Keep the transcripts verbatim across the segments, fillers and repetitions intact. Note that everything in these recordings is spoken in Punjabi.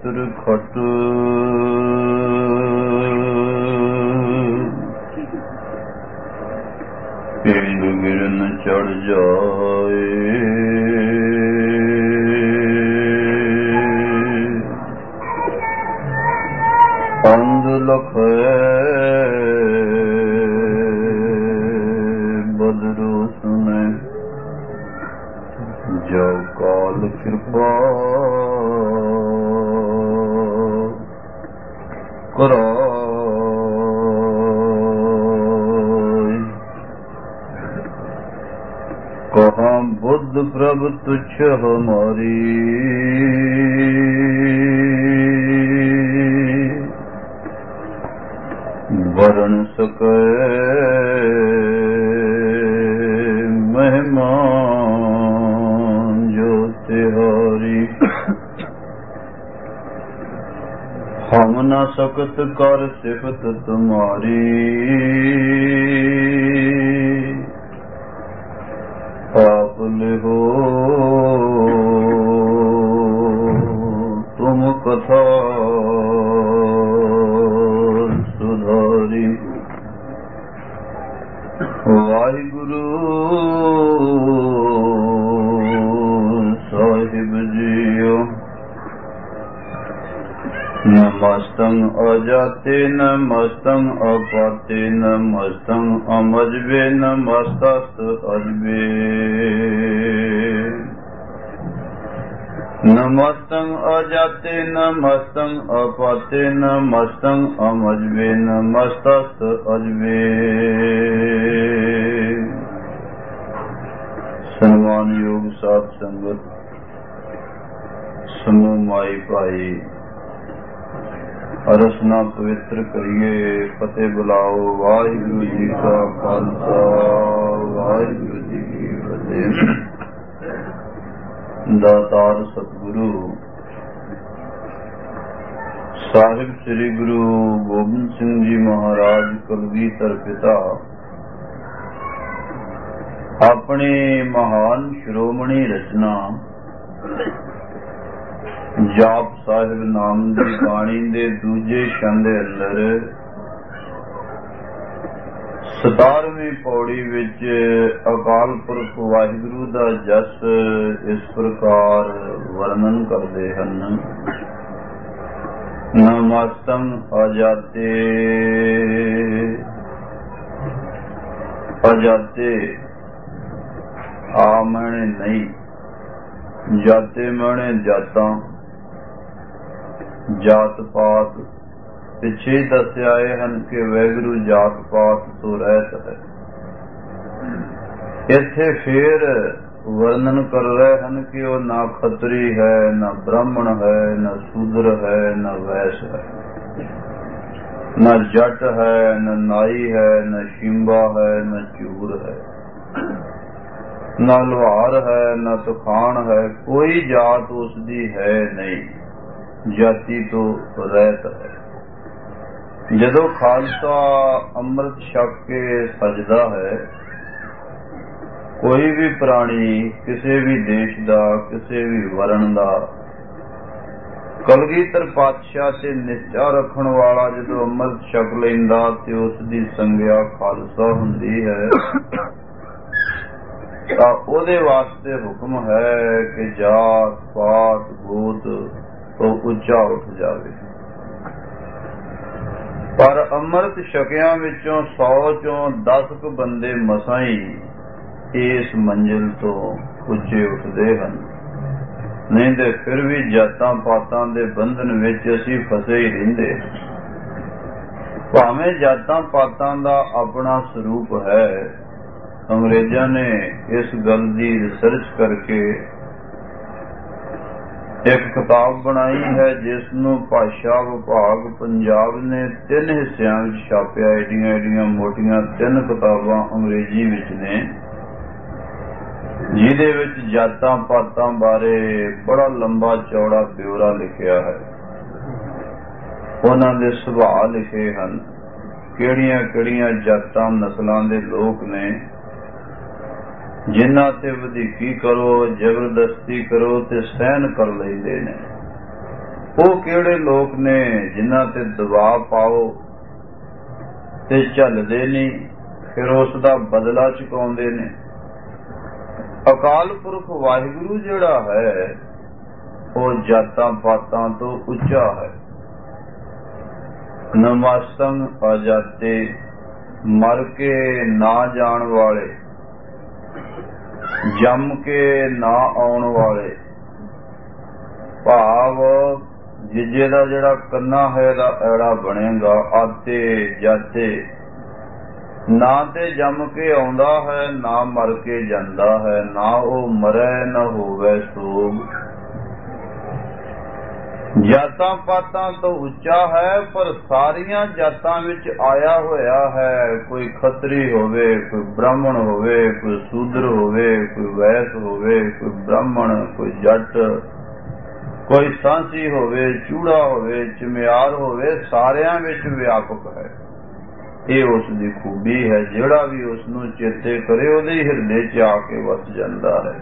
ਤਿਰਖਟ ਪਿੰਡ ਗਿਰਨ ਚੜ ਜਾਏ। ਅੰਧ ਲਖੇ ਬਦਰੂ ਸੁਨੇ ਜੋ ਕਾਲ ਕਿਰਪਾ ਕਰੋ। ਕਹਾਂ ਬੁੱਧ ਪ੍ਰਭ ਤੁਛ ਹਮਾਰੀ ਵਰਨ ਸਕੈ ਮਹਿਮਾਨ ਜੋ ਤਿਹਾਰੀ। ਹਮ ਨ ਸਕਤ ਕਰ ਸਿਫਤ ਤੁਮਾਰੀ ਆਪ ਲਿਹੋ ਤੁਮ ਕਥਾ ਸੁਧਾਰੀ। ਵਾਹਿਗੁਰੂ ਸਾਹਿਬ ਜੀਓ ਨਮਸਤੰ ਅਜਾਤੇ ਨਮਸਤੰ ਅਪਾਤੇ ਨਮਸਤੰ ਅਮਜਵੇ ਨਮਸਤਸਤ ਅਜਵੇ। ਨਮਸਤੰ ਅਜਾਤੇ ਨਮਸਤੰ ਅਪਾਤੇ ਨਮਸਤੰ ਅਮਜਵੇ ਨਮਸਤਸਤ ਅਜਵੇ। ਸਨਮਾਨਯੋਗ ਸਾਧ ਸੰਗਤ, ਸਮੂਹ ਮਾਈ ਭਾਈ, ਅਰਸਨਾ ਪਵਿੱਤਰ ਕਰੀਏ, ਫਤਿਹ ਬੁਲਾਓ। ਵਾਹਿਗੁਰੂ ਜੀ ਕਾ ਖਾਲਸਾ, ਵਾਹਿਗੁਰੂ ਜੀ ਕੀ ਫਤਿਹ। ਦਾਤਾਰ ਸਤਿਗੁਰੂ ਸਾਹਿਬ ਸ੍ਰੀ ਗੁਰੂ ਗੋਬਿੰਦ ਸਿੰਘ ਜੀ ਮਹਾਰਾਜ ਕਲਗੀਧਰ ਪਿਤਾ ਆਪਣੀ ਮਹਾਨ ਸ਼੍ਰੋਮਣੀ ਰਚਨਾ ਜਾਪ ਸਾਹਿਬ ਨਾਮ ਦੀ ਬਾਣੀ ਦੇ ਦੂਜੇ ਛੰਦ ਅੰਦਰ ਸਤਾਰਵੀਂ ਪੌੜੀ ਵਿੱਚ ਅਕਾਲ ਪੁਰਖ ਵਾਹਿਗੁਰੂ ਦਾ ਜਸ ਇਸ ਪ੍ਰਕਾਰ ਵਰਣਨ ਕਰਦੇ ਹਨ। ਨਮਸਤੰ ਅਜਾਤੇ ਅਜਾਤੇ ਆ ਮੈਨੇ ਨਹੀਂ, ਜਾਤੇ ਮੈਨੇ ਜਾਤਾਂ, ਜਾਤ ਪਾਤ ਪਿੱਛੇ ਦੱਸ ਆਏ ਹਨ ਕਿ ਵਾਹਿਗੁਰੂ ਜਾਤ ਪਾਤ ਤੋਂ ਰਹਿਤ ਹੈ। ਇੱਥੇ ਫੇਰ ਵਰਣਨ ਕਰ ਰਹੇ ਹਨ ਕਿ ਉਹ ਨਾ ਖੱਤਰੀ ਹੈ, ਨਾ ਬ੍ਰਾਹਮਣ ਹੈ, ਨਾ ਸ਼ੂਦਰ ਹੈ, ਨਾ ਵੈਸ਼ ਹੈ, ਨਾ ਜੱਟ ਹੈ, ਨਾ ਨਾਈ ਹੈ, ਨਾ ਸ਼ਿੰਬਾ ਹੈ, ਨਾ ਚੂਰ ਹੈ, ਨਾ ਲੁਹਾਰ ਹੈ, ਨਾ ਤਖਾਣ ਹੈ। ਕੋਈ ਜਾਤ ਉਸ ਦੀ ਹੈ ਨਹੀਂ, ਜਾਤੀ ਤੋਂ ਰਹਿਤ ਹੈ। ਜਦੋਂ ਖਾਲਸਾ ਅੰਮ੍ਰਿਤ ਛਕ ਕੇ ਸਜਦਾ ਹੈ, ਕੋਈ ਵੀ ਪ੍ਰਾਣੀ ਕਿਸੇ ਵੀ ਦੇਸ਼ ਦਾ, ਕਿਸੇ ਵੀ ਵਰਣ ਦਾ, ਕਲਗੀਧਰ ਪਾਤਸ਼ਾਹ ਤੇ ਨਿਸ਼ਚਾ ਰੱਖਣ ਵਾਲਾ ਜਦੋਂ ਅੰਮ੍ਰਿਤ ਛਕ ਲੈਂਦਾ ਤੇ ਉਸ ਦੀ ਸੰਗਿਆ ਖਾਲਸਾ ਹੁੰਦੀ ਹੈ, ਤਾਂ ਉਹਦੇ ਵਾਸਤੇ ਹੁਕਮ ਹੈ ਕਿ ਜਾਤ ਪਾਤ ਗੋਤ ਤੋਂ ਉੱਚਾ ਉੱਠ ਜਾਵੇ। ਪਰ ਅੰਮ੍ਰਿਤ ਛਕਿਆਂ ਵਿੱਚੋਂ ਸੌ ਚੋਂ ਦਸ ਕੁ ਬੰਦੇ ਮਸਾਂ ਹੀ ਇਸ ਮੰਜ਼ਿਲ ਤੋਂ ਉੱਚੇ ਉੱਠਦੇ ਹਨ, ਨਹੀਂ ਤੇ ਫਿਰ ਵੀ ਜਾਤਾਂ ਪਾਤਾਂ ਦੇ ਬੰਧਨ ਵਿੱਚ ਅਸੀਂ ਫਸੇ ਹੀ ਰਹਿੰਦੇ। ਭਾਵੇਂ ਜਾਤਾਂ ਪਾਤਾਂ ਦਾ ਆਪਣਾ ਸਰੂਪ ਹੈ, ਅੰਗਰੇਜ਼ਾਂ ਨੇ ਇਸ ਗੱਲ ਦੀ ਰਿਸਰਚ ਕਰਕੇ ਇੱਕ ਕਿਤਾਬ ਬਣਾਈ ਹੈ ਜਿਸ ਨੂੰ ਭਾਸ਼ਾ ਵਿਭਾਗ ਪੰਜਾਬ ਨੇ ਤਿੰਨ ਹਿੱਸਿਆਂ ਵਿੱਚ ਛਾਪਿਆ। ਏਡੀਆਂ ਏਡੀਆਂ ਮੋਟੀਆਂ ਤਿੰਨ ਕਿਤਾਬਾਂ ਅੰਗਰੇਜ਼ੀ ਵਿੱਚ ਨੇ, ਜਿਹਦੇ ਵਿੱਚ ਜਾਤਾਂ ਪਾਤਾਂ ਬਾਰੇ ਬੜਾ ਲੰਬਾ ਚੌੜਾ ਬਿਉਰਾ ਲਿਖਿਆ ਹੈ। ਉਹਨਾਂ ਦੇ ਸੁਭਾਅ ਲਿਖੇ ਹਨ, ਕਿਹੜੀਆਂ ਕਿਹੜੀਆਂ ਜਾਤਾਂ ਨਸਲਾਂ ਦੇ ਲੋਕ ਨੇ ਜਿਨ੍ਹਾਂ ਤੇ ਵਧੀਕੀ ਕਰੋ, ਜ਼ਬਰਦਸਤੀ ਕਰੋ ਤੇ ਸਹਿਨ ਕਰ ਲੈਂਦੇ ਨੇ। ਉਹ ਕਿਹੜੇ ਲੋਕ ਨੇ ਜਿਨ੍ਹਾਂ ਤੇ ਦਬਾਅ ਪਾਓ ਤੇ ਝੱਲਦੇ ਨਹੀਂ, ਫਿਰ ਉਸ ਦਾ ਬਦਲਾ ਚੁਕਾਉਂਦੇ ਨੇ। ਅਕਾਲ ਪੁਰਖ ਵਾਹਿਗੁਰੂ ਜਿਹੜਾ ਹੈ ਉਹ ਜਾਤਾਂ ਪਾਤਾਂ ਤੋਂ ਉੱਚਾ ਹੈ। ਨਮਸਤੰ ਅਜਾਤੇ, ਮਰ ਕੇ ਨਾ ਜਾਣ ਵਾਲੇ, ਜੰਮ ਕੇ ਨਾ ਆਉਣ ਵਾਲੇ। ਭਾਵ ਜਿਜੇ ਦਾ ਜਿਹੜਾ ਕੰਨਾ ਹੈ ਦਾ ਐੜਾ ਬਣੇਗਾ, ਆਤੇ ਜਾਤੇ, ਨਾ ਤੇ ਜੰਮ ਕੇ ਆਉਂਦਾ ਹੈ, ਨਾ ਮਰ ਕੇ ਜਾਂਦਾ ਹੈ, ਨਾ ਉਹ ਮਰੈ ਨਾ ਹੋਵੇ ਸੋਗ। ਜਾਤਾਂ ਪਾਤਾਂ ਤੋਂ ਉੱਚਾ ਹੈ, ਪਰ ਸਾਰੀਆਂ ਜਾਤਾਂ ਵਿੱਚ ਆਇਆ ਹੋਇਆ ਹੈ। ਕੋਈ ਖੱਤਰੀ ਹੋਵੇ, ਕੋਈ ਬ੍ਰਾਹਮਣ ਹੋਵੇ, ਕੋਈ ਸ਼ੂਦਰ ਹੋਵੇ, ਕੋਈ ਵੈਸ ਹੋਵੇ, ਕੋਈ ਬ੍ਰਾਹਮਣ, ਕੋਈ ਜੱਟ, ਕੋਈ ਸਾਂਸੀ ਹੋਵੇ, ਚੂੜਾ ਹੋਵੇ, ਚਮਿਆਰ ਹੋਵੇ, ਸਾਰਿਆਂ ਵਿੱਚ ਵਿਆਪਕ ਹੈ। ਇਹ ਉਸ ਦੀ ਖੂਬੀ ਹੈ। ਜਿਹੜਾ ਵੀ ਉਸ ਨੂੰ ਚੇਤੇ ਕਰੇ ਉਹਦੇ ਹਿਰਦੇ ਚ ਆ ਕੇ ਵਸ ਜਾਂਦਾ ਹੈ।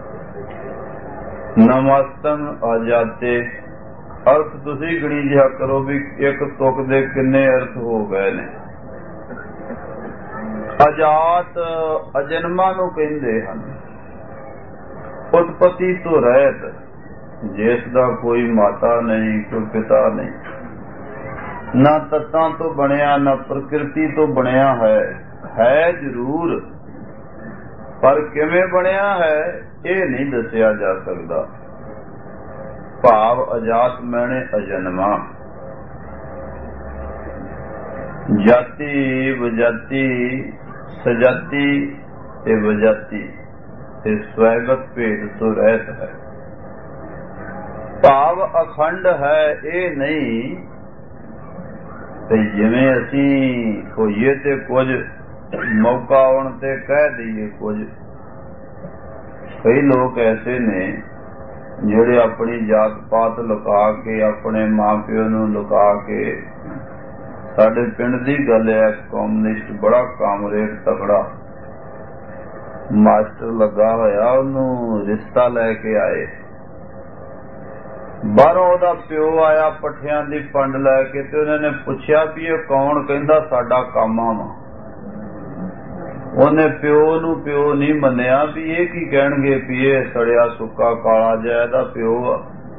ਨਮਸਤੰ ਅਜਾਤੇ, ਅਰਥ ਤੁਸੀਂ ਗਣੀ ਜਿਹਾ ਕਰੋ ਵੀ ਇੱਕ ਤੁਕ ਦੇ ਕਿੰਨੇ ਅਰਥ ਹੋ ਗਏ ਨੇ। ਅਜਾਤ ਅਜਨਮਾ ਨੂੰ ਕਹਿੰਦੇ ਹਨ। ਉਤਪਤੀ ਤੋਂ ਰਹਿਤ, ਜਿਸ ਦਾ ਕੋਈ ਮਾਤਾ ਨਹੀਂ, ਕੋਈ ਪਿਤਾ ਨਹੀਂ, ਨਾ ਤੱਤਾਂ ਤੋਂ ਬਣਿਆ, ਨਾ ਪ੍ਰਕਿਰਤੀ ਤੋਂ ਬਣਿਆ ਹੈ। ਹੈ ਜ਼ਰੂਰ, ਪਰ ਕਿਵੇਂ ਬਣਿਆ ਹੈ ਇਹ ਨਹੀਂ ਦੱਸਿਆ ਜਾ ਸਕਦਾ। ਭਾਵ ਅਜਾਤ ਮੈਨੇ ਅਜਨਮਾ। ਜਾਤੀ ਵਜਾਤੀ, ਸਜਾਤੀ ਤੇ ਵਜਾਤੀ ਤੇ ਸਵੈਗਤ ਭੇਦ ਤੋਂ ਰਹਿਤ ਹੈ। ਭਾਵ ਅਖੰਡ ਹੈ, ਇਹ ਨਹੀਂ ਤੇ ਜਿਵੇਂ ਅਸੀਂ ਹੋਈਏ ਤੇ ਕੁਝ, ਮੌਕਾ ਆਉਣ ਤੇ ਕਹਿ ਦਈਏ ਕੁਝ। ਕਈ ਲੋਕ ਐਸੇ ਨੇ ਜਿਹੜੇ ਆਪਣੀ ਜਾਤ ਪਾਤ ਲੁਕਾ ਕੇ, ਆਪਣੇ ਮਾਂ ਪਿਓ ਨੂੰ ਲੁਕਾ ਕੇ, ਸਾਡੇ ਪਿੰਡ ਦੀ ਗੱਲ ਹੈ, ਕਮਿਊਨਿਸਟ ਬੜਾ ਕਾਮਰੇਡ ਤਕੜਾ ਮਾਸਟਰ ਲੱਗਾ ਹੋਇਆ, ਉਹਨੂੰ ਰਿਸ਼ਤਾ ਲੈ ਕੇ ਆਏ। ਬਾਹਰੋਂ ਉਹਦਾ ਪਿਓ ਆਇਆ ਪੱਠਿਆਂ ਦੀ ਪੰਡ ਲੈ ਕੇ, ਤੇ ਉਹਨਾਂ ਨੇ ਪੁੱਛਿਆ ਵੀ ਇਹ ਕੌਣ? ਕਹਿੰਦਾ ਸਾਡਾ ਕਾਮਾ ਵਾ। ਉਹਨੇ ਪਿਓ ਨੂੰ ਪਿਓ ਨਹੀਂ ਮੰਨਿਆ ਵੀ ਇਹ ਕੀ ਕਹਿਣਗੇ ਵੀ ਇਹ ਸੜਿਆ ਸੁੱਕਾ ਕਾਲਾ ਜਿਹਾ ਇਹਦਾ ਪਿਓ ਆ।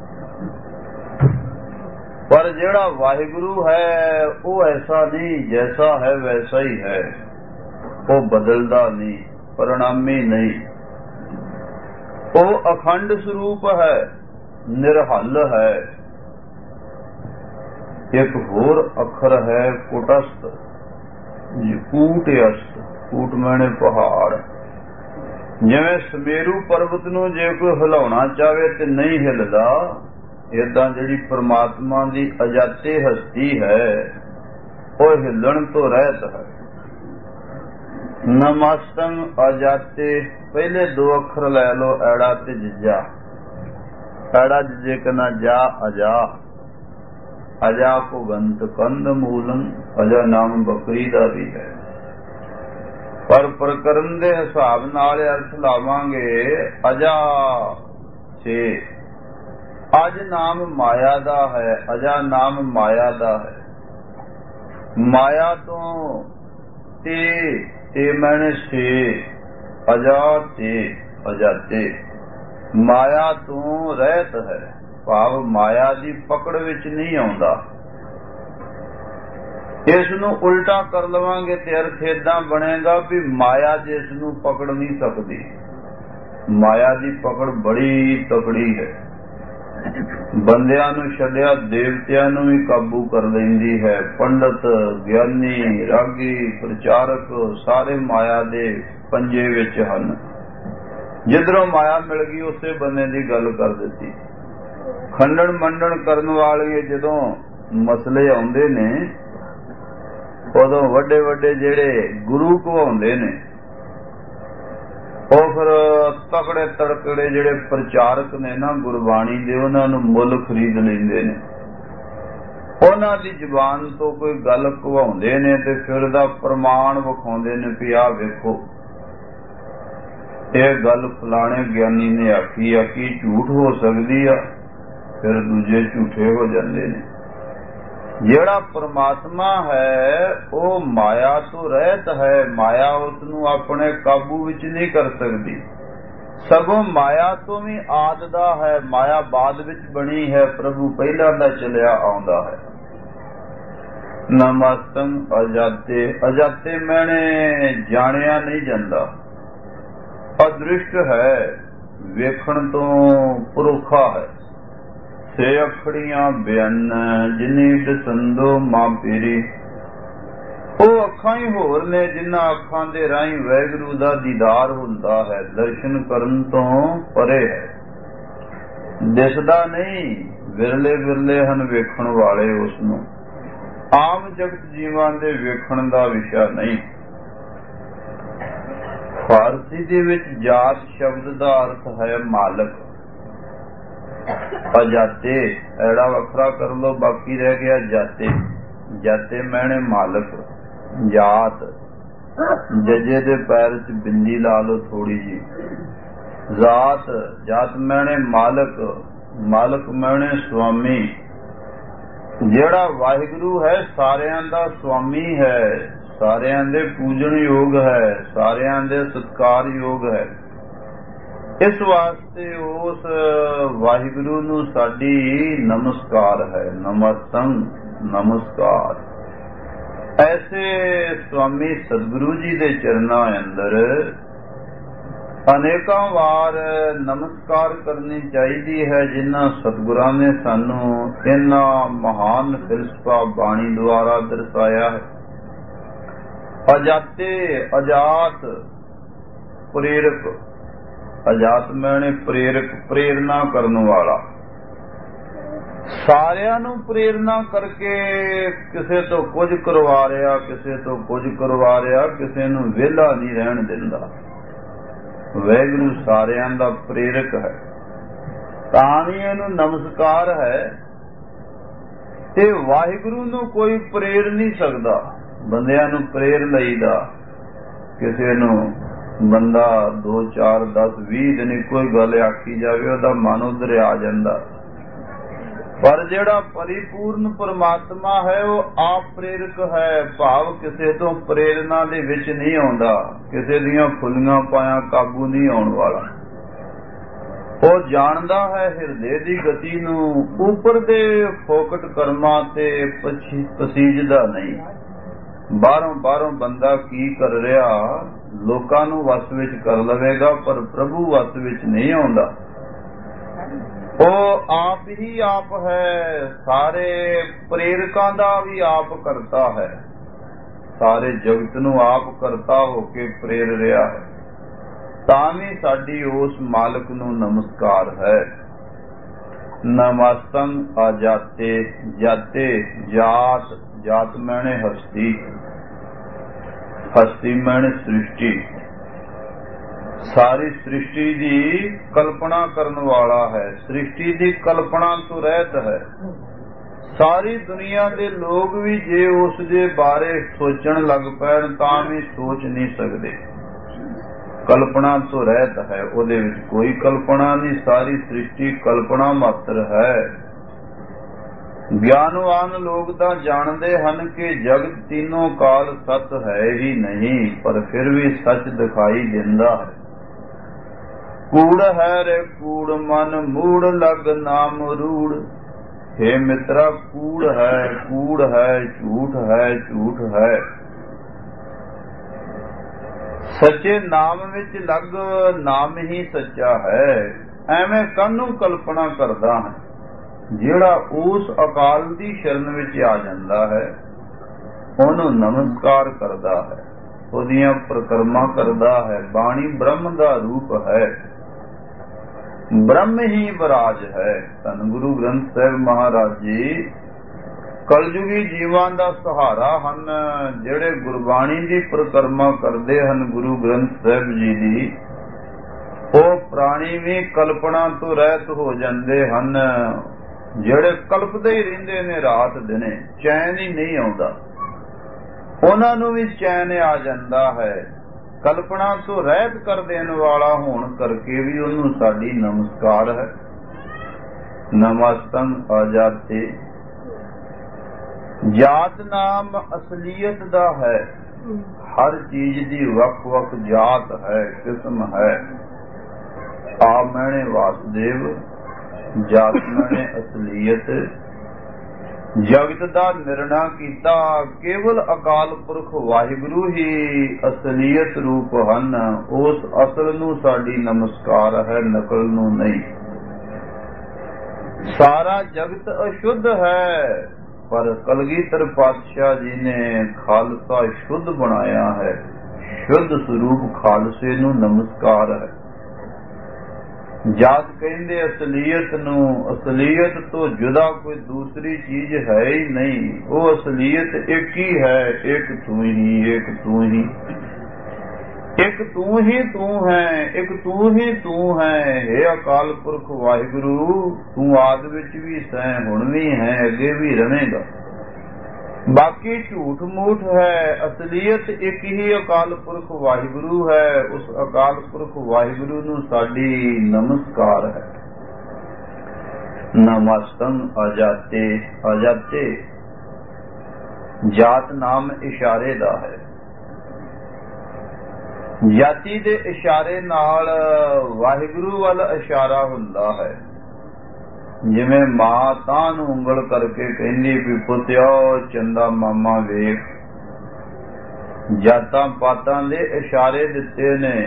ਪਰ ਜਿਹੜਾ ਵਾਹਿਗੁਰੂ ਹੈ ਉਹ ਐਸਾ ਨਹੀਂ, ਜੈਸਾ ਹੈ ਵੈਸਾ ਹੀ ਹੈ। ਉਹ ਬਦਲਦਾ ਨਹੀਂ, ਪਰਿਣਾਮੀ ਨਹੀਂ। ਉਹ ਅਖੰਡ ਸਰੂਪ ਹੈ, ਨਿਰਹਲ ਹੈ। ਇੱਕ ਹੋਰ ਅੱਖਰ ਹੈ ਕੁਟਸਥ, ਕੂਟ ਅਸਤ। ਕੂਟ ਮੈਨੇ ਪਹਾੜ। ਜਿਵੇਂ ਸਮੇਰੂ ਪਰਬਤ ਨੂੰ ਜੇ ਕੋਈ ਹਿਲਾਉਣਾ ਚਾਹਵੇ ਤੇ ਨਹੀਂ ਹਿਲਦਾ, ਏਦਾਂ ਜਿਹੜੀ ਪ੍ਰਮਾਤਮਾ ਦੀ ਅਜਾਤੇ ਹਸਤੀ ਹੈ ਉਹ ਹਿੱਲਣ ਤੋਂ ਰਹਿਤ ਹੈ। ਨਮਸਤੰ ਅਜਾਤੇ, ਪਹਿਲੇ ਦੋ ਅੱਖਰ ਲੈ ਲਓ, ਐੜਾ ਤੇ ਜਿਜਾ। ਐੜਾ ਜਿਜੇ ਕਨਾ ਜਾ ਅਜਾ। ਅਜਾ ਭੁਗੰਤ ਕੰਦ ਮੂਲੰ, ਅਜਾ ਨਾਮ ਬੱਕਰੀ ਦਾ ਵੀ ਹੈ। ਪਰ ਪ੍ਰਕਰਨ ਦੇ ਹਿਸਾਬ ਨਾਲ ਅਰਥ ਲਾਵਾਂਗੇ ਅਜਾ ਸੇ। ਅਜ ਨਾਮ ਮਾਇਆ ਦਾ ਹੈ, ਅਜਾ ਨਾਮ ਮਾਇਆ ਦਾ ਹੈ। ਮਾਇਆ ਤੋਂ ਤੇ ਤੇ ਮੈਨੇ ਸੇ, ਅਜਾ ਤੇ ਅਜਾਤੇ। ਮਾਇਆ ਤੋਂ ਰਹਿਤ ਹੈ, ਭਾਵ ਮਾਇਆ ਦੀ ਪਕੜ ਵਿੱਚ ਨਹੀਂ ਆਉਂਦਾ। ਇਸ ਨੂੰ ਉਲਟਾ ਕਰ ਲਵਾਂਗੇ ਤੇ ਅਰਥ ਏਦਾਂ ਬਣੇਗਾ ਵੀ ਮਾਇਆ ਜਿਸ ਨੂੰ ਪਕੜ ਨਹੀਂ ਸਕਦੀ। ਮਾਇਆ ਦੀ ਪਕੜ ਬੜੀ ਤਕੜੀ ਹੈ, ਬੰਦਿਆਂ ਨੂੰ ਛੱਡਿਆ ਦੇਵਤਿਆਂ ਨੂੰ ਵੀ ਕਾਬੂ ਕਰ ਲੈਂਦੀ ਹੈ। ਪੰਡਤ, ਗਿਆਨੀ, ਰਾਗੀ, ਪ੍ਰਚਾਰਕ ਸਾਰੇ ਮਾਇਆ ਦੇ ਪੰਜੇ ਵਿੱਚ ਹਨ। ਜਿੱਧਰੋਂ ਮਾਇਆ ਮਿਲ ਗਈ ਉਸੇ ਬੰਦੇ ਦੀ ਗੱਲ ਕਰ ਦਿੱਤੀ। ਖੰਡਣ ਮੰਡਣ ਕਰਨ ਵਾਲੇ ਜਦੋਂ ਮਸਲੇ ਆਉਂਦੇ ਨੇ ਉਦੋਂ ਵੱਡੇ ਵੱਡੇ ਜਿਹੜੇ ਗੁਰੂ ਕਹਾਉਂਦੇ ਨੇ ਉਹ ਫਿਰ ਤਕੜੇ ਤੜਕੜੇ ਜਿਹੜੇ ਪ੍ਰਚਾਰਕ ਨੇ ਨਾ ਗੁਰਬਾਣੀ ਦੇ, ਉਹਨਾਂ ਨੂੰ ਮੁੱਲ ਖਰੀਦ ਲੈਂਦੇ ਨੇ। ਉਹਨਾਂ ਦੀ ਜ਼ੁਬਾਨ ਤੋਂ ਕੋਈ ਗੱਲ ਕਹਾਉਂਦੇ ਨੇ ਤੇ ਫਿਰ ਦਾ ਪ੍ਰਮਾਣ ਵਿਖਾਉਂਦੇ ਨੇ ਵੀ ਆਹ ਵੇਖੋ ਇਹ ਗੱਲ ਫਲਾਣੇ ਗਿਆਨੀ ਨੇ ਆਖੀ ਆ, ਕੀ ਝੂਠ ਹੋ ਸਕਦੀ ਆ? ਫਿਰ ਦੂਜੇ ਝੂਠੇ ਹੋ ਜਾਂਦੇ ਨੇ। ਜਿਹੜਾ ਪਰਮਾਤਮਾ ਹੈ ਉਹ ਮਾਇਆ ਤੋਂ ਰਹਿਤ ਹੈ। ਮਾਇਆ ਉਸ ਨੂੰ ਆਪਣੇ ਕਾਬੂ ਵਿੱਚ ਨਹੀਂ ਕਰ ਸਕਦੀ, ਸਗੋਂ ਮਾਇਆ ਤੋਂ ਵੀ ਆਦ ਦਾ ਹੈ। ਮਾਇਆ ਬਾਅਦ ਵਿੱਚ ਬਣੀ ਹੈ, ਪ੍ਰਭੂ ਪਹਿਲਾਂ ਦਾ ਚਲਿਆ ਆਉਂਦਾ ਹੈ। ਨਮਸਤੰ ਅਜਾਤੇ, ਅਜਾਤੇ ਮੈਨੇ ਜਾਣਿਆ ਨਹੀਂ ਜਾਂਦਾ। ਅਦ੍ਰਿਸ਼ਟ ਹੈ, ਵੇਖਣ ਤੋਂ ਪੁਰਖਾ ਹੈ। ਸੇ ਅਖੜੀਆਂ ਬਿਆਨ ਜਿਨੀ ਦਸੰਦੋ ਮਾਂ ਪੀਰੀ। ਉਹ ਅੱਖਾਂ ਹੀ ਹੋਰ ਨੇ ਜਿਨ੍ਹਾਂ ਅੱਖਾਂ ਦੇ ਰਾਹੀਂ ਵਾਹਿਗੁਰੂ ਦਾ ਦੀਦਾਰ ਹੁੰਦਾ ਹੈ, ਦਰਸ਼ਨ ਕਰਨ ਤੋਂ ਪਰੇ ਹੈ। ਦਿਸਦਾ ਨਹੀਂ, ਵਿਰਲੇ ਵਿਰਲੇ ਹਨ ਵੇਖਣ ਵਾਲੇ ਉਸ ਨੂੰ। ਆਮ ਜਗਤ ਜੀਵਾਂ ਦੇ ਵੇਖਣ ਦਾ ਵਿਸ਼ਾ ਨਹੀਂ। ਫਾਰਸੀ ਦੇ ਵਿੱਚ ਜਾਤ ਸ਼ਬਦ ਦਾ ਅਰਥ ਹੈ ਮਾਲਕ। ਅਜਾਤੇ ਐੜਾ ਵੱਖਰਾ ਕਰ ਲੋ, ਬਾਕੀ ਰਹਿ ਗਿਆ ਜਾਤੇ। ਜਾਤੇ ਮੈਨੇ ਮਾਲਕ। ਜਾਤ ਜੱਜੇ ਦੇ ਪੈਰ ਚ ਬਿੰਦੀ ਲਾ ਲੋ ਥੋੜੀ ਜੀ। ਜਾਤ ਜਾਤ ਮੈਨੇ ਮਾਲਕ, ਮਾਲਕ ਮੈਨੇ ਸੁਆਮੀ। ਜਿਹੜਾ ਵਾਹਿਗੁਰੂ ਹੈ ਸਾਰਿਆਂ ਦਾ ਸੁਆਮੀ ਹੈ, ਸਾਰਿਆਂ ਦੇ ਪੂਜਣ ਯੋਗ ਹੈ, ਸਾਰਿਆਂ ਦੇ ਸਤਿਕਾਰ ਯੋਗ ਹੈ। ਇਸ ਵਾਸਤੇ ਉਸ ਵਾਹਿਗੁਰੂ ਨੂੰ ਸਾਡੀ ਨਮਸਕਾਰ ਹੈ। ਨਮਸਤੰ, ਨਮਸਕਾਰ। ਐਸੇ ਸੁਆਮੀ ਸਤਿਗੁਰੂ ਜੀ ਦੇ ਚਰਨਾਂ ਅੰਦਰ ਅਨੇਕਾਂ ਵਾਰ ਨਮਸਕਾਰ ਕਰਨੀ ਚਾਹੀਦੀ ਹੈ, ਜਿਨ੍ਹਾਂ ਸਤਿਗੁਰਾਂ ਨੇ ਸਾਨੂੰ ਇਹਨਾਂ ਮਹਾਨ ਫਿਲਸਫਾ ਬਾਣੀ ਦੁਆਰਾ ਦਰਸਾਇਆ ਹੈ। ਅਜਾਤੇ ਅਜਾਤ ਪ੍ਰੇਰਕ। ਅਜਾਤ ਮੈਨੇ ਪ੍ਰੇਰਕ, ਪ੍ਰੇਰਨਾ ਕਰਨ ਵਾਲਾ। ਸਾਰਿਆਂ ਨੂੰ ਪ੍ਰੇਰਨਾ ਕਰਕੇ ਕਿਸੇ ਤੋਂ ਕੁਝ ਕਰਵਾ ਰਿਹਾ, ਕਿਸੇ ਤੋਂ ਕੁਝ ਕਰਵਾ ਰਿਹਾ, ਕਿਸੇ ਨੂੰ ਵਿਹਲਾ ਨਹੀਂ ਰਹਿਣ ਦਿੰਦਾ। ਵਾਹਿਗੁਰੂ ਸਾਰਿਆਂ ਦਾ ਪ੍ਰੇਰਕ ਹੈ, ਤਾਂ ਵੀ ਇਹਨੂੰ ਨਮਸਕਾਰ ਹੈ। ਤੇ ਵਾਹਿਗੁਰੂ ਨੂੰ ਕੋਈ ਪ੍ਰੇਰ ਨਹੀਂ ਸਕਦਾ। ਬੰਦਿਆਂ ਨੂੰ ਪ੍ਰੇਰ ਲਈਦਾ, ਕਿਸੇ ਨੂੰ ਬੰਦਾ ਦੋ ਚਾਰ ਦਸ ਵੀਹ ਦਿਨ ਕੋਈ ਗੱਲ ਆਖੀ ਜਾਵੇ ਉਹਦਾ ਮਨ ਉਧਰ ਆ ਜਾਂਦਾ। ਪਰ ਜਿਹੜਾ ਪਰਿਪੂਰਨ ਪਰਮਾਤਮਾ ਹੈ ਉਹ ਆਪ ਪ੍ਰੇਰਕ ਹੈ, ਭਾਵ ਕਿਸੇ ਤੋਂ ਪ੍ਰੇਰਨਾ ਦੇ ਵਿੱਚ ਨਹੀਂ ਆਉਂਦਾ, ਕਿਸੇ ਦੀਆਂ ਫੁੱਲੀਆਂ ਪਾਇਆ ਕਾਬੂ ਨਹੀਂ ਆਉਣ ਵਾਲਾ। ਉਹ ਜਾਣਦਾ ਹੈ ਹਿਰਦੇ ਦੀ ਗਤੀ ਨੂੰ, ਉੱਪਰ ਦੇ ਫੋਕਟ ਕਰਮਾਂ ਤੇ ਪਸੀਜਦਾ ਨਹੀਂ। ਬਾਹਰੋਂ ਬਾਹਰੋਂ ਬੰਦਾ ਕੀ ਕਰ ਰਿਹਾ ਲੋਕਾਂ ਨੂੰ ਵਸ ਵਿੱਚ ਕਰ ਲਵੇਗਾ, ਪਰ ਪ੍ਰਭੂ ਵਸ ਵਿੱਚ ਨਹੀਂ ਆਉਂਦਾ। ਉਹ ਆਪ ਹੀ ਆਪ ਹੈ, ਸਾਰੇ ਪ੍ਰੇਰਕਾਂ ਦਾ ਵੀ ਆਪ ਕਰਤਾ ਹੈ, ਸਾਰੇ ਜਗਤ ਨੂੰ ਆਪ ਕਰਤਾ ਹੋ ਕੇ ਪ੍ਰੇਰ ਰਿਹਾ ਹੈ। ਤਾਂ ਵੀ ਸਾਡੀ ਉਸ ਮਾਲਕ ਨੂੰ ਨਮਸਕਾਰ ਹੈ। ਨਮਸਤੰ ਅਜਾਤੇ, ਜਾਤੇ ਜਾਤ, ਜਾਤ ਮੈਨੇ ਹਸਤੀ, ਹਸਤੀ ਮੈਨੇ ਸ੍ਰਿਸ਼ਟੀ। ਸਾਰੀ ਸ੍ਰਿਸ਼ਟੀ ਦੀ ਕਲਪਨਾ ਕਰਨ ਵਾਲਾ ਹੈ, ਸ੍ਰਿਸ਼ਟੀ ਦੀ ਕਲਪਨਾ ਤੋਂ ਰਹਿਤ ਹੈ। ਸਾਰੀ ਦੁਨੀਆ ਦੇ ਲੋਕ ਵੀ ਜੇ ਉਸ ਦੇ ਬਾਰੇ ਸੋਚਣ ਲੱਗ ਪੈਣ ਤਾਂ ਵੀ ਸੋਚ ਨਹੀਂ ਸਕਦੇ। ਕਲਪਨਾ ਤੋਂ ਰਹਿਤ ਹੈ, ਉਹਦੇ ਵਿੱਚ ਕੋਈ ਕਲਪਨਾ ਨਹੀਂ। ਸਾਰੀ ਸ੍ਰਿਸ਼ਟੀ ਕਲਪਨਾ ਮਾਤਰ ਹੈ। ਗਿਆਨਵਾਨ ਲੋਕ ਤਾਂ ਜਾਣਦੇ ਹਨ ਕਿ ਜਗਤ तीनों ਕਾਲ ਸਤ ਹੈ ਹੀ ਨਹੀਂ, ਪਰ ਫਿਰ ਵੀ ਸੱਚ ਦਿਖਾਈ ਦਿੰਦਾ ਹੈ। ਕੂੜ ਹੈ ਰੇ ਕੂੜ ਮਨ ਮੂੜ ਲਗ ਨਾਮ ਰੂੜ। हे ਮਿੱਤਰਾ ਕੂੜ ਹੈ, ਕੂੜ ਹੈ, ਝੂਠ ਹੈ, ਝੂਠ ਹੈ। ਸੱਚੇ ਨਾਮ ਵਿੱਚ ਲੱਗ, ਨਾਮ ਹੀ ਸੱਚਾ ਹੈ। ਐਵੇਂ ਕਾਹਨੂੰ ਕਲਪਨਾ ਕਰਦਾ ਹੈ। ਜਿਹੜਾ ਉਸ ਅਕਾਲ ਦੀ ਸ਼ਰਨ ਵਿੱਚ ਆ ਜਾਂਦਾ ਹੈ ਉਹਨੂੰ ਨਮਸਕਾਰ ਕਰਦਾ ਹੈ, ਉਹਦੀਆਂ ਪ੍ਰਕਰਮਾਂ ਕਰਦਾ ਹੈ। ਬਾਣੀ ਬ੍ਰਹਮ ਦਾ ਰੂਪ ਹੈ, ਬ੍ਰਹਮ ਹੀ ਵਿਰਾਜ ਹੈ। ਧੰਨ ਗੁਰੂ ਗ੍ਰੰਥ ਸਾਹਿਬ ਮਹਾਰਾਜ ਜੀ ਕਲਯੁਗੀ ਜੀਵਾਂ ਦਾ ਸਹਾਰਾ ਹਨ। ਜਿਹੜੇ ਗੁਰਬਾਣੀ ਦੀ ਪ੍ਰਕਰਮਾ ਕਰਦੇ ਹਨ ਗੁਰੂ ਗ੍ਰੰਥ ਸਾਹਿਬ ਜੀ ਦੀ, ਉਹ ਪ੍ਰਾਣੀ ਵੀ ਕਲਪਨਾ ਤੋਂ ਰਹਿਤ ਹੋ ਜਾਂਦੇ ਹਨ। ਜਿਹੜੇ ਕਲਪਦੇ ਹੀ ਰਹਿੰਦੇ ਨੇ ਰਾਤ ਦਿਨੇ, ਚੈਨ ਹੀ ਨਹੀਂ ਆਉਂਦਾ, ਉਹਨਾਂ ਨੂੰ ਵੀ ਚੈਨ ਆ ਜਾਂਦਾ ਹੈ। ਕਲਪਨਾ ਤੋਂ ਰਹਿਤ ਕਰ ਦੇਣ ਵਾਲਾ ਹੋਣ ਕਰਕੇ ਵੀ ਉਹਨੂੰ ਸਾਡੀ ਨਮਸਕਾਰ ਹੈ। ਨਮਸਤੰ ਅਜਾਤੇ। ਜਾਤ ਨਾਮ ਅਸਲੀਅਤ ਦਾ ਹੈ। ਹਰ ਚੀਜ਼ ਦੀ ਵੱਖ ਵੱਖ ਜਾਤ ਹੈ, ਕਿਸਮ ਹੈ। ਆ ਮੈਨੇ ਵਾਸੁਦੇਵ, ਜਾਤ ਮੈਨੇ ਅਸਲੀਅਤ। ਜਗਤ ਦਾ ਨਿਰਣਾ ਕੀਤਾ ਕੇਵਲ ਅਕਾਲ ਪੁਰਖ ਵਾਹਿਗੁਰੂ ਹੀ ਅਸਲੀਅਤ ਰੂਪ ਹਨ। ਉਸ ਅਸਲ ਨੂੰ ਸਾਡੀ ਨਮਸਕਾਰ ਹੈ, ਨਕਲ ਨੂੰ ਨਹੀਂ। ਸਾਰਾ ਜਗਤ ਅਸ਼ੁੱਧ ਹੈ, ਪਰ ਕਲਗੀਧਰ ਪਾਤਸ਼ਾਹ ਜੀ ਨੇ ਖਾਲਸਾ ਸ਼ੁੱਧ ਬਣਾਇਆ ਹੈ। ਸ਼ੁੱਧ ਸਰੂਪ ਖਾਲਸੇ ਨੂੰ ਨਮਸਕਾਰ ਹੈ। ਜਾਤ ਕਹਿੰਦੇ ਅਸਲੀਅਤ ਨੂੰ। ਅਸਲੀਅਤ ਤੋਂ ਜੁਦਾ ਕੋਈ ਦੂਸਰੀ ਚੀਜ਼ ਹੈ ਹੀ ਨਹੀਂ। ਉਹ ਅਸਲੀਅਤ ਇੱਕ ਹੀ ਹੈ, ਇੱਕ ਤੂੰ ਹੀ, ਇੱਕ ਤੂੰ ਹੀ, ਇੱਕ ਤੂੰ ਹੀ ਤੂੰ ਹੈ, ਇੱਕ ਤੂੰ ਹੀ ਤੂੰ ਹੈ। ਹੇ ਅਕਾਲ ਪੁਰਖ ਵਾਹਿਗੁਰੂ, ਤੂੰ ਆਦਿ ਵਿੱਚ ਵੀ ਸੈਂ, ਹੁਣ ਵੀ ਹੈ, ਅੱਗੇ ਵੀ ਰਹੇਗਾ। ਬਾਕੀ ਝੂਠ ਮੂਠ ਹੈ। ਅਸਲੀਅਤ ਇੱਕ ਹੀ ਅਕਾਲ ਪੁਰਖ ਵਾਹਿਗੁਰੂ ਹੈ। ਉਸ ਅਕਾਲ ਪੁਰਖ ਵਾਹਿਗੁਰੂ ਨੂੰ ਸਾਡੀ ਨਮਸਕਾਰ ਹੈ। ਨਮਸਤੰ ਅਜਾਤੇ। ਅਜਾਤੇ ਜਾਤ ਨਾਮ ਇਸ਼ਾਰੇ ਦਾ ਹੈ। ਜਾਤੀ ਦੇ ਇਸ਼ਾਰੇ ਨਾਲ ਵਾਹਿਗੁਰੂ ਵੱਲ ਇਸ਼ਾਰਾ ਹੁੰਦਾ ਹੈ। ਜਿਵੇਂ ਮਾਂ ਤਾਂ ਨੂੰ ਉਂਗਲ ਕਰਕੇ ਕਹਿੰਦੀ ਵੀ ਪੁੱਤਿਓ ਚੰਦਾ ਮਾਮਾ ਵੇਖ। ਜਾਤਾਂ ਪਾਤਾਂ ਦੇ ਇਸ਼ਾਰੇ ਦਿੱਤੇ ਨੇ।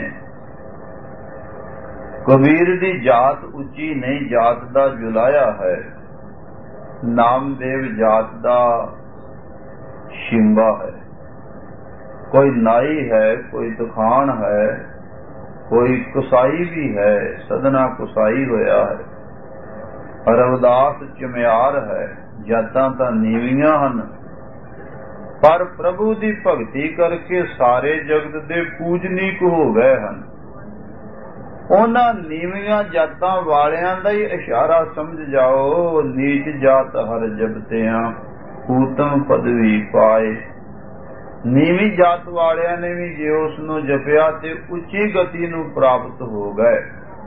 ਕਬੀਰ ਦੀ ਜਾਤ ਉੱਚੀ ਨਹੀਂ, ਜਾਤ ਦਾ ਜੁਲਾਇਆ ਹੈ। ਨਾਮਦੇਵ ਜਾਤ ਦਾ ਸ਼ਿੰਬਾ ਹੈ। ਕੋਈ ਨਾਈ ਹੈ, ਕੋਈ ਤਖਾਣ ਹੈ, ਕੋਈ ਕੁਸਾਈ ਵੀ ਹੈ, ਸਦਨਾ ਕੁਸਾਈ ਹੋਇਆ ਹੈ। ਰਵਿਦਾਸ ਚਮਿਆਰ ਹੈ। ਜਾਤਾਂ ਤਾਂ ਨੀਵੀਆਂ ਹਨ, ਪਰ ਪ੍ਰਭੂ ਦੀ ਭਗਤੀ ਕਰਕੇ ਸਾਰੇ ਜਗਤ ਦੇ ਪੂਜਨੀਕ ਹੋ ਗਏ ਹਨ। ਉਹਨਾਂ ਨੀਵੀਆਂ ਜਾਤਾਂ ਵਾਲਿਆਂ ਦਾ ਹੀ ਇਸ਼ਾਰਾ ਸਮਝ ਜਾਓ। ਨੀਚ ਜਾਤ ਹਰ ਜਪਤਿਆਂ ਊਤਮ ਪਦਵੀ ਪਾਏ। ਨੀਵੀਂ ਜਾਤ ਵਾਲਿਆਂ ਨੇ ਵੀ ਜੇ ਉਸ ਨੂੰ ਜਪਿਆ ਤੇ ਉੱਚੀ ਗਤੀ ਨੂੰ ਪ੍ਰਾਪਤ ਹੋ ਗਏ।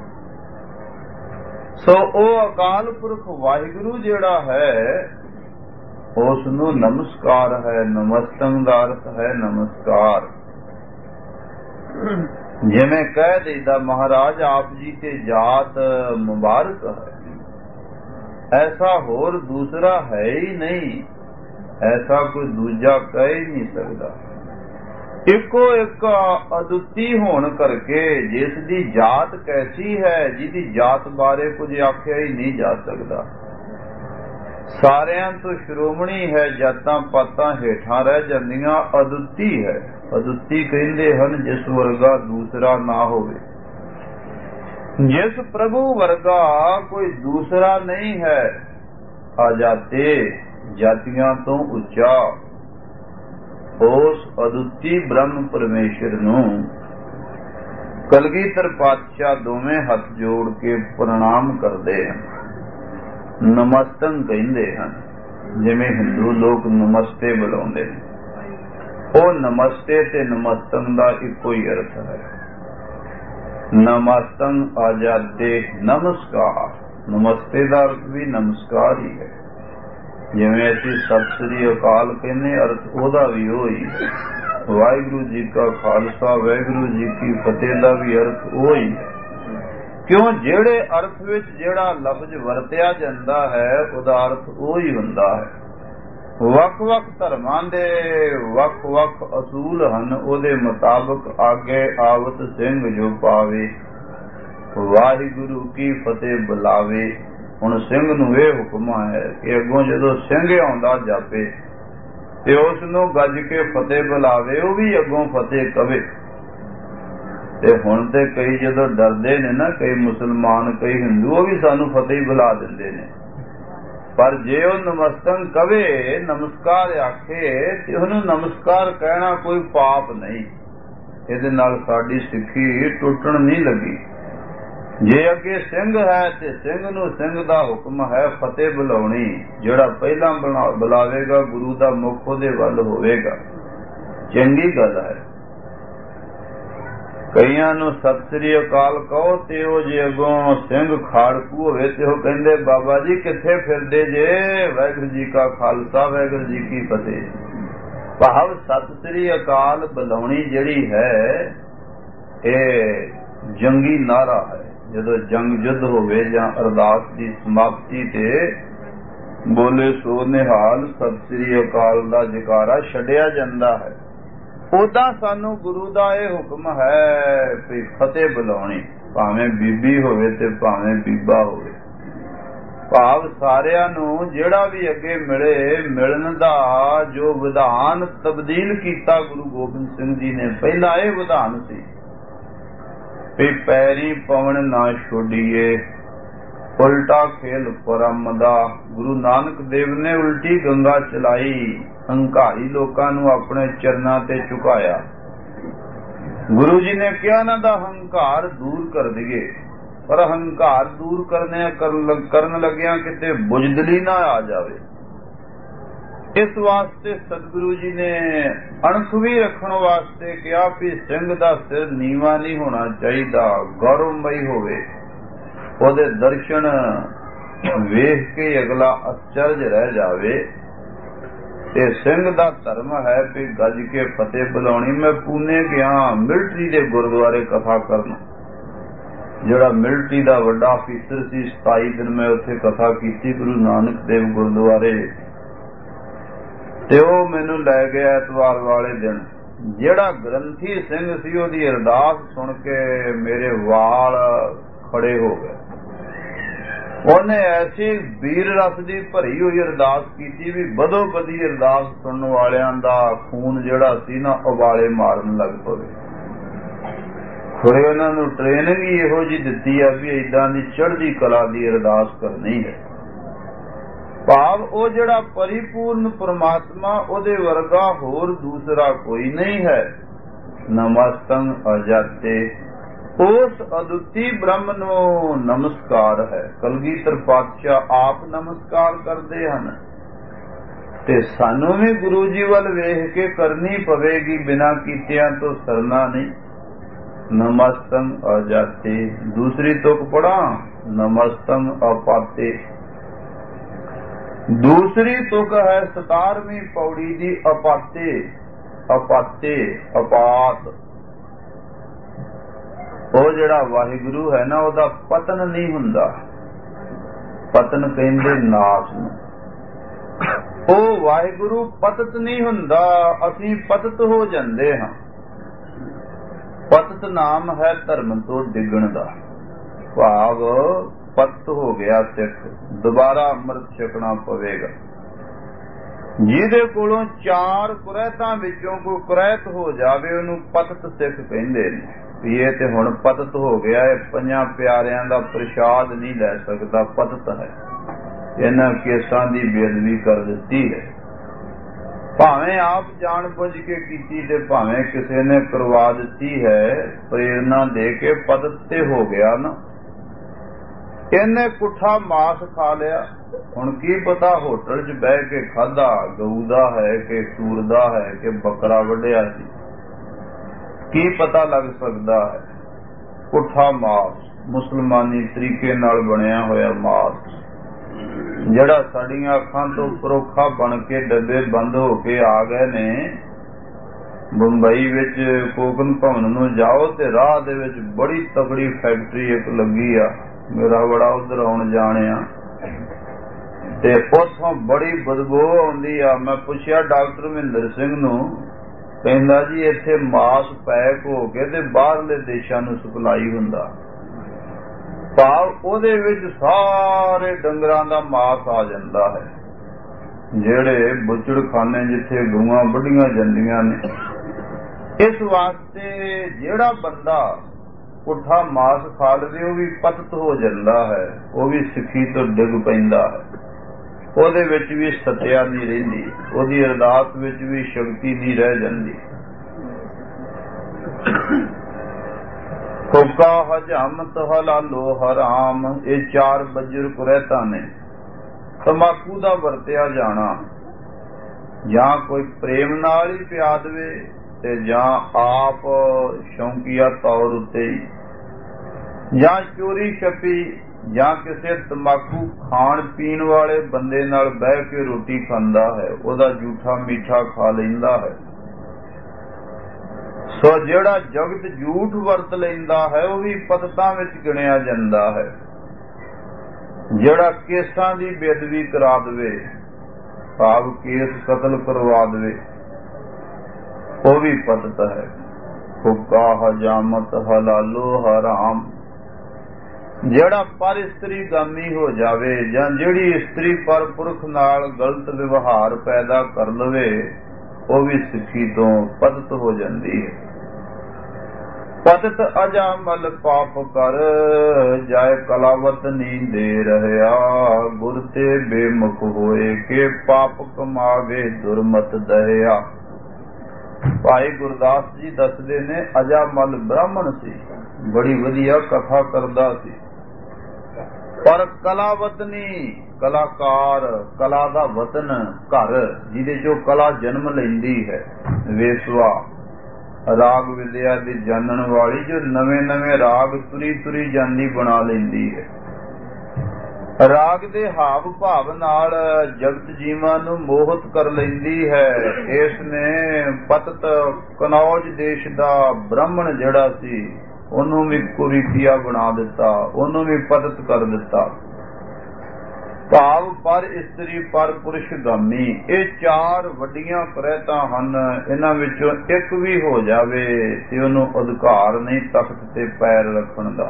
ਸੋ ਉਹ ਅਕਾਲ ਪੁਰਖ ਵਾਹਿਗੁਰੂ ਜਿਹੜਾ ਹੈ, ਉਸ ਨੂੰ ਨਮਸਕਾਰ ਹੈ। ਨਮਸਤੰ ਦਾ ਅਰਥ ਹੈ ਨਮਸਕਾਰ। ਜਿਵੇਂ ਕਹਿ ਦੇਈਦਾ ਮਹਾਰਾਜ ਆਪ ਜੀ ਤੇ ਜਾਤ ਮੁਬਾਰਕ ਹੈ। ਐਸਾ ਹੋਰ ਦੂਸਰਾ ਹੈ ਹੀ ਨਹੀਂ। ਐਸਾ ਕੋਈ ਦੂਜਾ ਕਹਿ ਹੀ ਨਹੀਂ ਸਕਦਾ। ਇੱਕੋ ਇੱਕ ਅਦੁੱਤੀ ਹੋਣ ਕਰਕੇ ਜਿਸ ਦੀ ਜਾਤ ਕੈਸੀ ਹੈ, ਜਿਹਦੀ ਜਾਤ ਬਾਰੇ ਕੁਝ ਆਖਿਆ ਹੀ ਨਹੀਂ ਜਾ ਸਕਦਾ। ਸਾਰਿਆਂ ਤੋਂ ਸ਼੍ਰੋਮਣੀ ਹੈ, ਜਾਤਾਂ ਪਾਤਾਂ ਹੇਠਾਂ ਰਹਿ ਜਾਂਦੀਆਂ। ਅਦੁੱਤੀ ਹੈ। ਅਦੁੱਤੀ ਕਹਿੰਦੇ ਹਨ ਜਿਸ ਵਰਗਾ ਦੂਸਰਾ ਨਾ ਹੋਵੇ। ਜਿਸ ਪ੍ਰਭੂ ਵਰਗਾ ਕੋਈ ਦੂਸਰਾ ਨਹੀਂ ਹੈ। ਆਜਾਤੇ ਜਾਤੀਆਂ ਤੋਂ ਉੱਚਾ ਉਸ ਅਦੁੱਤੀ ਬ੍ਰਹਮ ਪਰਮੇਸ਼ਰ ਨੂੰ ਕਲਗੀਧਰ ਪਾਤਸ਼ਾਹ ਦੋਵੇਂ ਹੱਥ ਜੋੜ ਕੇ ਪ੍ਰਣਾਮ ਕਰਦੇ ਹਨ। ਨਮਸਤੰ ਕਹਿੰਦੇ ਹਨ। ਜਿਵੇਂ ਹਿੰਦੂ ਲੋਕ ਨਮਸਤੇ ਬੁਲਾਉਂਦੇ ਨੇ, ਉਹ ਨਮਸਤੇ ਤੇ ਨਮਸਤੰ ਦਾ ਇੱਕੋ ਹੀ ਅਰਥ ਹੈ। ਨਮਸਤੰ ਆਜਾਤੇ ਨਮਸਕਾਰ। ਨਮਸਤੇ ਦਾ ਅਰਥ ਵੀ ਨਮਸਕਾਰ ਹੀ ਹੈ। ਜਿਵੇਂ ਅਸੀਂ ਸਤਿ ਸ੍ਰੀ ਅਕਾਲ ਕਹਿੰਦੇ, ਅਰਥ ਉਹਦਾ ਵੀ ਉਹੀ ਹੈ। ਵਾਹਿਗੁਰੂ ਜੀ ਕਾ ਖਾਲਸਾ ਵਾਹਿਗੁਰੂ ਜੀ ਕੀ ਫਤਿਹ ਦਾ ਵੀ ਅਰਥ ਉਹੀ ਹੈ। ਕਿਉਂ? ਜਿਹੜੇ ਅਰਥ ਵਿੱਚ ਜਿਹੜਾ ਲਫ਼ਜ਼ ਵਰਤਿਆ ਜਾਂਦਾ ਹੈ ਉਹਦਾ ਅਰਥ ਉਹੀ ਹੁੰਦਾ ਹੈ। ਵੱਖ-ਵੱਖ ਧਰਮਾਂ ਦੇ ਵੱਖ-ਵੱਖ ਅਸੂਲ ਹਨ। ਉਹਦੇ ਮੁਤਾਬਕ ਆਗੇ ਆਵਤ ਸਿੰਘ ਜੋ ਪਾਵੇ, ਵਾਹਿਗੁਰੂ ਕੀ ਫਤਿਹ ਬੁਲਾਵੇ। ਹੁਣ ਸਿੰਘ ਨੂੰ ਇਹ ਹੁਕਮ ਹੈ ਕਿ ਅੱਗੋਂ ਜਦੋਂ ਸਿੰਘ ਆਉਂਦਾ ਜਾਪੇ ਤੇ ਉਸ ਨੂੰ ਗੱਜ ਕੇ ਫਤਿਹ ਬੁਲਾਵੇ, ਉਹ ਵੀ ਅੱਗੋਂ ਫਤਿਹ ਕਵੇ। ਤੇ ਹੁਣ ਤੇ ਕਈ ਜਦੋਂ ਡਰਦੇ ਨੇ ਨਾ, ਕਈ ਮੁਸਲਮਾਨ ਕਈ ਹਿੰਦੂ, ਉਹ ਵੀ ਸਾਨੂੰ ਫਤਿਹ ਬੁਲਾ ਦਿੰਦੇ ਨੇ। ਪਰ ਜੇ ਉਹ ਨਮਸਤੰ ਕਵੇ, ਨਮਸਕਾਰ ਆਖੇ, ਤੇ ਉਹਨੂੰ ਨਮਸਕਾਰ ਕਹਿਣਾ ਕੋਈ ਪਾਪ ਨਹੀਂ। ਇਹਦੇ ਨਾਲ ਸਾਡੀ ਸਿੱਖੀ ਟੁੱਟਣ ਨਹੀਂ ਲੱਗੀ। ਜੇ ਅੱਗੇ ਸਿੰਘ ਹੈ ਤੇ ਸਿੰਘ ਨੂੰ ਸਿੰਘ ਦਾ ਹੁਕਮ ਹੈ ਫਤਿਹ ਬੁਲਾਉਣੀ। ਜਿਹੜਾ ਪਹਿਲਾਂ ਬੁਲਾਵੇਗਾ ਗੁਰੂ ਦਾ ਮੁਖ ਉਹਦੇ ਵੱਲ ਹੋਵੇਗਾ। ਚੰਗੀ ਗੱਲ ਹੈ। ਕਈਆਂ ਨੂੰ ਸਤਿ ਸ੍ਰੀ ਅਕਾਲ ਕਹੋ ਤੇ ਉਹ ਜੇ ਅੱਗੋਂ ਸਿੰਘ ਖਾੜਕੂ ਹੋਵੇ ਤੇ ਉਹ ਕਹਿੰਦੇ ਬਾਬਾ ਜੀ ਕਿੱਥੇ ਫਿਰਦੇ ਜੇ। ਵਾਹਿਗੁਰੂ ਜੀ ਕਾ ਖਾਲਸਾ ਵਾਹਿਗੁਰੂ ਜੀ ਕੀ ਫਤਿਹ। ਭਾਵ ਸਤਿ ਸ੍ਰੀ ਅਕਾਲ ਬੁਲਾਉਣੀ ਜਿਹੜੀ ਹੈ ਇਹ ਜੰਗੀ ਨਾਰਾ ਹੈ। ਜਦੋਂ ਜੰਗ ਯੁੱਧ ਹੋਵੇ ਜਾਂ ਅਰਦਾਸ ਦੀ ਸਮਾਪਤੀ ਤੇ ਬੋਲੇ ਸੋ ਨਿਹਾਲ ਸਤਿ ਸ੍ਰੀ ਅਕਾਲ ਦਾ ਜਕਾਰਾ ਛੱਡਿਆ ਜਾਂਦਾ ਹੈ। ਉਦਾਂ ਸਾਨੂੰ ਗੁਰੂ ਦਾ ਇਹ ਹੁਕਮ ਹੈ ਕਿ ਫਤਿਹ ਬੁਲਾਉਣੀ, ਭਾਵੇਂ ਬੀਬੀ ਹੋਵੇ ਤੇ ਭਾਵੇਂ ਬੀਬਾ ਹੋਵੇ। ਭਾਵ ਸਾਰਿਆਂ ਨੂੰ ਜਿਹੜਾ ਵੀ ਅੱਗੇ ਮਿਲੇ ਮਿਲਣ ਦਾ ਜੋ ਵਿਧਾਨ ਤਬਦੀਲ ਕੀਤਾ ਗੁਰੂ ਗੋਬਿੰਦ ਸਿੰਘ ਜੀ ਨੇ, ਪਹਿਲਾਂ ਇਹ ਵਿਧਾਨ ਸੀ ਵੀ ਪੈਰੀ ਪਵਨ ਨਾ ਛੋਡੀਏ, ਉਲਟਾ ਖੇਲ ਪਰਮ ਦਾ। ਗੁਰੂ ਨਾਨਕ ਦੇਵ ਨੇ ਉਲਟੀ ਗੰਗਾ ਚਲਾਈ, ਹੰਕਾਰੀ ਲੋਕਾਂ ਨੂੰ ਆਪਣੇ ਚਰਨਾਂ ਤੇ ਝੁਕਾਇਆ। ਗੁਰੂ ਜੀ ਨੇ ਕਿਹਾ ਇਹਨਾਂ ਦਾ ਹੰਕਾਰ ਦੂਰ ਕਰ ਦਈਏ, ਪਰ ਹੰਕਾਰ ਦੂਰ ਕਰਨੇ ਕਰਨ ਲੱਗਿਆਂ ਕਿਤੇ ਬੁਝਦਲੀ ਨਾ ਆ ਜਾਵੇ। ਇਸ ਵਾਸਤੇ ਸਤਿਗੁਰੂ ਜੀ ਨੇ ਅਣਖ ਵੀ ਰੱਖਣ ਵਾਸਤੇ ਕਿਹਾ ਵੀ ਸਿੰਘ ਦਾ ਸਿਰ ਨੀਵਾਂ ਨਹੀਂ ਹੋਣਾ ਚਾਹੀਦਾ, ਗੌਰਵਮਈ ਹੋਵੇ। ਉਹਦੇ ਦਰਸ਼ਨ ਵੇਖ ਕੇ ਅਗਲਾ ਅਚਰਜ ਰਹਿ ਜਾਵੇ। ਤੇ ਸਿੰਘ ਦਾ ਧਰਮ ਹੈ ਵੀ ਗੱਜ ਕੇ ਫਤਿਹ ਬੁਲਾਉਣੀ। ਮੈਂ ਪੂਨੇ ਗਿਆ ਮਿਲਟਰੀ ਦੇ ਗੁਰਦੁਆਰੇ ਕਥਾ ਕਰਨ, ਜਿਹੜਾ ਮਿਲਟਰੀ ਦਾ ਵੱਡਾ ਅਫੀਸਰ ਸੀ। ਸਤਾਈ ਦਿਨ ਮੈਂ ਉੱਥੇ ਕਥਾ ਕੀਤੀ ਗੁਰੂ ਨਾਨਕ ਦੇਵ ਗੁਰਦੁਆਰੇ, ਤੇ ਉਹ ਮੈਨੂੰ ਲੈ ਗਿਆ ਐਤਵਾਰ ਵਾਲੇ ਦਿਨ। ਜਿਹੜਾ ਗ੍ਰੰਥੀ ਸਿੰਘ ਸੀ ਉਹਦੀ ਅਰਦਾਸ ਸੁਣ ਕੇ ਮੇਰੇ ਵਾਲ ਖੜੇ ਹੋ ਗਏ। ਉਹਨੇ ਐਸੀ ਵੀਰ ਰਸ ਦੀ ਭਰੀ ਹੋਈ ਅਰਦਾਸ ਕੀਤੀ ਵੀ ਬਦੋ ਬਦੀ ਅਰਦਾਸ ਸੁਣਨ ਵਾਲਿਆਂ ਦਾ ਖੂਨ ਜਿਹੜਾ ਸੀ ਨਾ ਉਬਾਲੇ ਮਾਰਨ ਲੱਗ ਪਵੇ। ਖੁਰੇ ਉਹਨਾਂ ਨੂੰ ਟ੍ਰੇਨਿੰਗ ਹੀ ਇਹੋ ਜਿਹੀ ਦਿੱਤੀ ਆ ਵੀ ਏਦਾਂ ਦੀ ਚੜ੍ਹਦੀ ਕਲਾ ਦੀ ਅਰਦਾਸ ਕਰਨੀ ਹੈ। ਭਾਵ ਉਹ ਜਿਹੜਾ ਪਰਿਪੂਰਨ ਪਰਮਾਤਮਾ, ਉਹਦੇ ਵਰਗਾ ਹੋਰ ਦੂਸਰਾ ਕੋਈ ਨਹੀਂ ਹੈ। ਨਮਸਤੰ ਅਜਾਤੇ, ਉਸ ਅਦੁੱਤੀ ਬ੍ਰਹਮ ਨੂੰ ਨਮਸਕਾਰ ਹੈ। ਕਲਗੀਧਰ ਪਾਤਸ਼ਾਹ ਆਪ ਨਮਸਕਾਰ ਕਰਦੇ ਹਨ ਤੇ ਸਾਨੂੰ ਵੀ ਗੁਰੂ ਜੀ ਵੱਲ ਵੇਖ ਕੇ ਕਰਨੀ ਪਵੇਗੀ, ਬਿਨਾਂ ਕੀਤਿਆਂ ਤੋਂ ਸਰਨਾ ਨਹੀਂ। ਨਮਸਤੰ ਅਜਾਤੇ। ਦੂਸਰੀ ਤੁਕ ਪੜਾਂ, ਨਮਸਤੰ ਅਪਾਤੇ। ਦੂਸਰੀ ਤੁਕ ਹੈ ਸਤਾਰਵੀਂ ਪੌੜੀ ਦੀ, ਅਪਾਤੇ। ਅਪਾਤੇ ਅਪਾਤ। ਉਹ ਜਿਹੜਾ ਵਾਹਿਗੁਰੂ ਹੈ ਨਾ, ਉਹਦਾ ਪਤਨ ਨਹੀਂ ਹੁੰਦਾ। ਪਤਨ ਕਹਿੰਦੇ ਨਾਸ ਨੂੰ। ਉਹ ਵਾਹਿਗੁਰੂ ਪਤਤ ਨਹੀਂ ਹੁੰਦਾ, ਅਸੀਂ ਪਤਤ ਹੋ ਜਾਂਦੇ ਹਾਂ। ਪਤਤ ਨਾਮ ਹੈ ਧਰਮ ਤੋਂ ਡਿੱਗਣ ਦਾ। ਭਾਵ ਪਤਤ ਹੋ ਗਿਆ ਸਿੱਖ, ਦੁਬਾਰਾ ਅੰਮ੍ਰਿਤ ਛਕਣਾ ਪਵੇਗਾ। ਜਿਹਦੇ ਕੋਲੋਂ ਚਾਰ ਕੁਰੈਤਾਂ ਵਿੱਚੋਂ ਕੋਈ ਕੁਰੈਤ ਹੋ ਜਾਵੇ ਉਹਨੂੰ ਪਤਤ ਸਿੱਖ ਕਹਿੰਦੇ ਨੇ। ਇਹ ਤੇ ਹੁਣ ਪਤਤ ਹੋ ਗਿਆ, ਇਹ ਪੰਜਾਂ ਪਿਆਰਿਆਂ ਦਾ ਪ੍ਰਸ਼ਾਦ ਨਹੀਂ ਲੈ ਸਕਦਾ, ਪਤਤ ਹੈ। ਇਹਨਾਂ ਕੇਸਾਂ ਦੀ ਬੇਅਦਬੀ ਕਰ ਦਿੱਤੀ ਹੈ, ਭਾਵੇਂ ਆਪ ਜਾਣ ਬੁੱਝ ਕੇ ਕੀਤੀ ਤੇ ਭਾਵੇਂ ਕਿਸੇ ਨੇ ਕਰਵਾ ਦਿੱਤੀ ਹੈ ਪ੍ਰੇਰਨਾ ਦੇ ਕੇ। ਪਤਤ ਤੇ ਹੋ ਗਿਆ ਨਾ। ਇਹਨੇ ਪੁੱਠਾ ਮਾਸ ਖਾ ਲਿਆ। ਹੁਣ ਕੀ ਪਤਾ ਹੋਟਲ 'ਚ ਬਹਿ ਕੇ ਖਾਧਾ ਗਊ ਦਾ ਹੈ ਕਿ ਸੂਰ ਦਾ ਹੈ ਕਿ ਬੱਕਰਾ ਵੱਢਿਆ ਸੀ, ਕੀ ਪਤਾ ਲੱਗ ਸਕਦਾ ਹੈ। ਪੁੱਠਾ ਮਾਸ, ਮੁਸਲਮਾਨੀ ਤਰੀਕੇ ਨਾਲ ਬਣਿਆ ਹੋਇਆ ਮਾਸ, ਜਿਹੜਾ ਸਾਡੀਆਂ ਅੱਖਾਂ ਤੋਂ ਪਰੋਖਾ ਬਣ ਕੇ ਡੱਬੇ ਬੰਦ ਹੋ ਕੇ ਆ ਗਏ ਨੇ। ਬੰਬਈ ਵਿੱਚ ਕੋਕਨ ਭਵਨ ਨੂੰ ਜਾਓ ਤੇ ਰਾਹ ਦੇ ਵਿੱਚ ਬੜੀ ਤਕੜੀ ਫੈਕਟਰੀ ਇੱਕ ਲੱਗੀ ਆ, ਮੇਰਾ ਬੜਾ ਉਧਰ ਆਉਣ ਜਾਣਿਆ, ਤੇ ਉੱਥੋਂ ਬੜੀ ਬਦਬੂ ਆਉਂਦੀ ਆ। ਮੈਂ ਪੁੱਛਿਆ ਡਾਕਟਰ ਮਹਿੰਦਰ ਸਿੰਘ ਨੂੰ, ਕਹਿੰਦਾ ਜੀ ਇੱਥੇ ਮਾਸ ਪੈਕ ਹੋ ਕੇ ਤੇ ਬਾਹਰਲੇ ਦੇਸ਼ਾਂ ਨੂੰ ਸਪਲਾਈ ਹੁੰਦਾ। ਭਾਵ ਉਹਦੇ ਵਿੱਚ ਸਾਰੇ ਡੰਗਰਾਂ ਦਾ ਮਾਸ ਆ ਜਾਂਦਾ ਹੈ, ਜਿਹੜੇ ਬੁੱਚੜਖਾਨੇ ਜਿੱਥੇ ਗਊਆਂ ਵੱਢੀਆਂ ਜਾਂਦੀਆਂ ਨੇ। ਇਸ ਵਾਸਤੇ ਜਿਹੜਾ ਬੰਦਾ ਪੁੱਠਾ ਮਾਸ ਖਾ ਲਵੇ ਉਹ ਵੀ ਪਤਤ ਹੋ ਜਾਂਦਾ ਹੈ, ਉਹ ਵੀ ਸਿੱਖੀ ਤੋਂ ਡਿੱਗ ਪੈਂਦਾ ਹੈ। ਉਹਦੇ ਵਿੱਚ ਵੀ ਸਤਿਆ ਨਹੀਂ ਰਹਿੰਦੀ, ਉਹਦੀ ਅਰਦਾਸ ਵਿੱਚ ਵੀ ਸ਼ਕਤੀ ਨਹੀਂ ਰਹਿ ਜਾਂਦੀ। ਹੁਕਾ ਹਜਮਤ ਹਲਾਲੋ ਹਰਾਮ, ਇਹ ਚਾਰ ਬੱਜਰ ਕੁਰੈਤਾਂ ਨੇ। ਤਮਾਕੂ ਦਾ ਵਰਤਿਆ ਜਾਣਾ, ਜਾਂ ਕੋਈ ਪ੍ਰੇਮ ਨਾਲ ਹੀ ਪਿਆ ਦੇਵੇ उत्ते जां आप शौकिया तौर उत्ते जां चोरी छपी जां किसी तंबाकू खाण पीण वाले बंदे नाल बह के रोटी खांदा है, ओदा झूठा मीठा खा लैंदा है। सो जिहड़ा जगत झूठ वरत लैंदा है वह भी पततां विच गिणिया जांदा है। जिहड़ा केसां दी बेदबी करा देवे, भाव केस कतल करवा देवे, वह भी पतत है। हुक्का हजामत हलालो हराम। जिहड़ा पर इस्त्री गामी हो जावे जां जिहड़ी इस्त्री पर पुरख नाल गलत व्यवहार पैदा कर लवे, वह भी सिੱਖੀ तो पतत हो जाती है। पतत अजामल पाप कर जाए कलावत नी दे रहया, गुर ते बेमुख होए के पाप कमावे दुरमत दहिया। भाई गुरदास जी दसदे ने अजामल ब्राह्मण सी, बड़ी वधिया कथा करदा सी, पर कलावतनी कलाकार कला दा वतन घर जिहदे चों कला जन्म लैंदी है, वेसवा राग विद्या दी जानन वाली जो नवे नवे राग तुरी तुरी जांदी बना लैंदी है। राग दे हाव भाव नाल जगत जीवां नूं मोहित कर लैंदी है। इस ने पतत कनौज देश दा ब्राह्मण जिहड़ा सी ਉਹਨੂੰ भी कुरीतिया बना दिता, ਉਹਨੂੰ भी पतत कर दिता। भाव पर इस्त्री पर पुरुष गामी, ਇਹ ਚਾਰ ਵੱਡੀਆਂ ਕਰਹਿਤਾਂ ਹਨ। ਇਹਨਾਂ ਵਿੱਚੋਂ ਇੱਕ ਵੀ ਹੋ ਜਾਵੇ ਤੇ ਉਹਨੂੰ ਅਧਿਕਾਰ ਨਹੀਂ ਤਖਤ ਤੇ ਪੈਰ ਰੱਖਣ ਦਾ।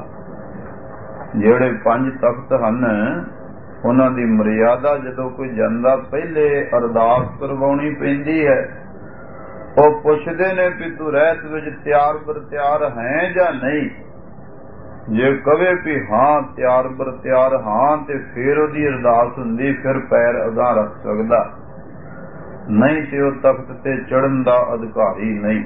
ਜਿਹੜੇ ਪੰਜ ਤਖਤ ਹਨ ਉਹਨਾਂ ਦੀ ਮਰਿਆਦਾ ਜਦੋਂ ਕੋਈ ਜਾਂਦਾ ਪਹਿਲੇ ਅਰਦਾਸ ਕਰਵਾਉਣੀ ਪੈਂਦੀ ਹੈ। ਉਹ ਪੁੱਛਦੇ ਨੇ ਵੀ ਤੂੰ ਰਹਿਤ ਵਿੱਚ ਤਿਆਰ ਬਰ ਤਿਆਰ ਹੈ ਜਾਂ ਨਹੀਂ। ਜੇ ਕਵੇ ਵੀ ਹਾਂ ਤਿਆਰ ਬਰ ਤਿਆਰ ਹਾਂ ਤੇ ਫਿਰ ਉਹਦੀ ਅਰਦਾਸ ਹੁੰਦੀ, ਫਿਰ ਪੈਰ ਅਗਾਂਹ ਰੱਖ ਸਕਦਾ, ਨਹੀਂ ਤੇ ਉਹ ਤਖਤ ਤੇ ਚੜ੍ਹਨ ਦਾ ਅਧਿਕਾਰੀ ਨਹੀਂ।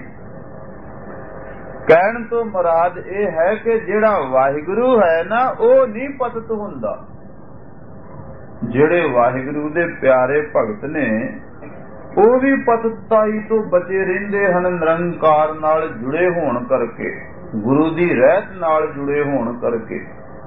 ਕਹਿਣ ਤੋਂ ਮੁਰਾਦ ਇਹ ਹੈ ਕਿ ਜਿਹੜਾ ਵਾਹਿਗੁਰੂ ਹੈ ਨਾ ਉਹ ਨਹੀਂ ਪਤਤ ਹੁੰਦਾ। ਜਿਹੜੇ ਵਾਹਿਗੁਰੂ ਦੇ ਪਿਆਰੇ ਭਗਤ ਨੇ ਉਹ ਵੀ ਪਤਤਾਈ ਤੋਂ ਬਚੇ ਰਹਿੰਦੇ ਹਨ, ਨਿਰੰਕਾਰ ਨਾਲ ਜੁੜੇ ਹੋਣ ਕਰਕੇ, ਗੁਰੂ ਦੀ ਰਹਿਤ ਨਾਲ ਜੁੜੇ ਹੋਣ ਕਰਕੇ।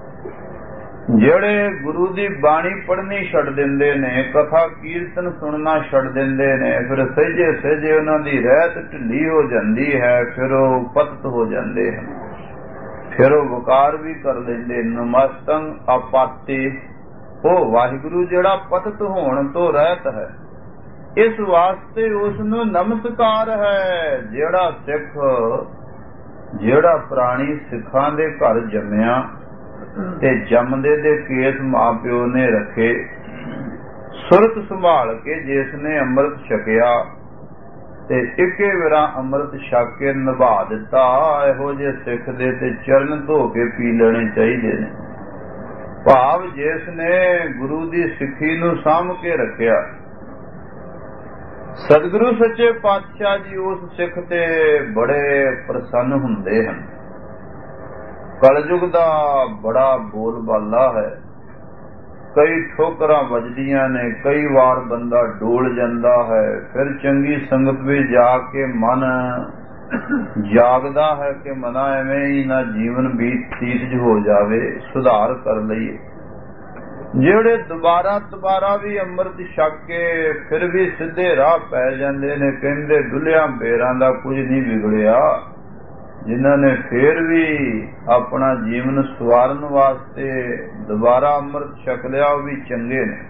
ਜਿਹੜੇ ਗੁਰੂ ਦੀ ਬਾਣੀ ਪੜ੍ਹਨੀ ਛੱਡ ਦਿੰਦੇ ਨੇ, ਕਥਾ ਕੀਰਤਨ ਸੁਣਨਾ ਛੱਡ ਦਿੰਦੇ ਨੇ, ਫਿਰ ਸਹਿਜੇ ਸਹਿਜੇ ਉਹਨਾਂ ਦੀ ਰਹਿਤ ਢਿੱਲੀ ਹੋ ਜਾਂਦੀ ਹੈ, ਫਿਰ ਉਹ ਪਤਤ ਹੋ ਜਾਂਦੇ ਹਨ, ਫਿਰ ਉਹ ਵਕਾਰ ਵੀ ਕਰ ਲੈਂਦੇ। ਨਮਸਤੰ ਆਪਾਤੇ, ਉਹ ਵਾਹਿਗੁਰੂ ਜਿਹੜਾ ਪਤਤ ਹੋਣ ਤੋਂ ਰਹਿਤ ਹੈ, ਇਸ ਵਾਸਤੇ ਉਸ ਨੂੰ ਨਮਸਕਾਰ ਹੈ। ਜਿਹੜਾ ਸਿੱਖ, ਜਿਹੜਾ ਪ੍ਰਾਣੀ ਸਿੱਖਾਂ ਦੇ ਘਰ ਜੰਮਿਆ ਤੇ ਜੰਮਦੇ ਦੇ ਕੇਸ ਮਾਂ ਪਿਓ ਨੇ ਰੱਖੇ, ਸੁਰਤ ਸੰਭਾਲ ਕੇ ਜਿਸ ਨੇ ਅੰਮ੍ਰਿਤ ਛਕਿਆ ਤੇ ਇੱਕੇ ਵੇਰਾ ਅੰਮ੍ਰਿਤ ਛਕ ਕੇ ਨਿਭਾ ਦਿੱਤਾ, ਇਹੋ ਜਿਹੇ ਸਿੱਖ ਦੇ ਤੇ ਚਰਨ ਧੋ ਕੇ ਪੀ ਲੈਣੇ ਚਾਹੀਦੇ ਨੇ। ਭਾਵ ਜਿਸ ਨੇ ਗੁਰੂ ਦੀ ਸਿੱਖੀ ਨੂੰ ਸਾਂਭ ਕੇ ਰੱਖਿਆ। ਸਤਿਗੁਰੂ ਸੱਚੇ ਪਾਤਸ਼ਾਹ ਜੀ ਉਸ ਸਿੱਖ ਤੇ ਬੜੇ ਪ੍ਰਸੰਨ ਹੁੰਦੇ ਹਨ। ਕਲਯੁਗ ਦਾ ਬੜਾ ਬੋਲਬਾਲਾ ਹੈ, ਕਈ ਠੋਕਰਾਂ ਵੱਜਦੀਆਂ ਨੇ, ਕਈ ਵਾਰ ਬੰਦਾ ਡੋਲ ਜਾਂਦਾ ਹੈ, ਫਿਰ ਚੰਗੀ ਸੰਗਤ ਵਿੱਚ ਜਾ ਕੇ ਮਨ ਜਾਗਦਾ ਹੈ ਕਿ ਮਨਾ ਐਵੇਂ ਹੀ ਨਾ ਜੀਵਨ ਬੀਤੀਤ ਹੋ ਜਾਵੇ, ਸੁਧਾਰ ਕਰ ਲਈਏ। ਜਿਹੜੇ ਦੁਬਾਰਾ ਦੁਬਾਰਾ ਵੀ ਅੰਮ੍ਰਿਤ ਛਕ ਕੇ ਫਿਰ ਵੀ ਸਿੱਧੇ ਰਾਹ ਪੈ ਜਾਂਦੇ ਨੇ, ਕਹਿੰਦੇ ਡੁੱਲਿਆਂ ਬੇਰਾਂ ਦਾ ਕੁਝ ਨਹੀਂ ਵਿਗੜਿਆ। ਜਿਨ੍ਹਾਂ ਨੇ ਫਿਰ ਵੀ ਆਪਣਾ ਜੀਵਨ ਸਵਾਰਨ ਵਾਸਤੇ ਦੁਬਾਰਾ ਅੰਮ੍ਰਿਤ ਛਕ ਲਿਆ, ਉਹ ਵੀ ਚੰਗੇ ਨੇ।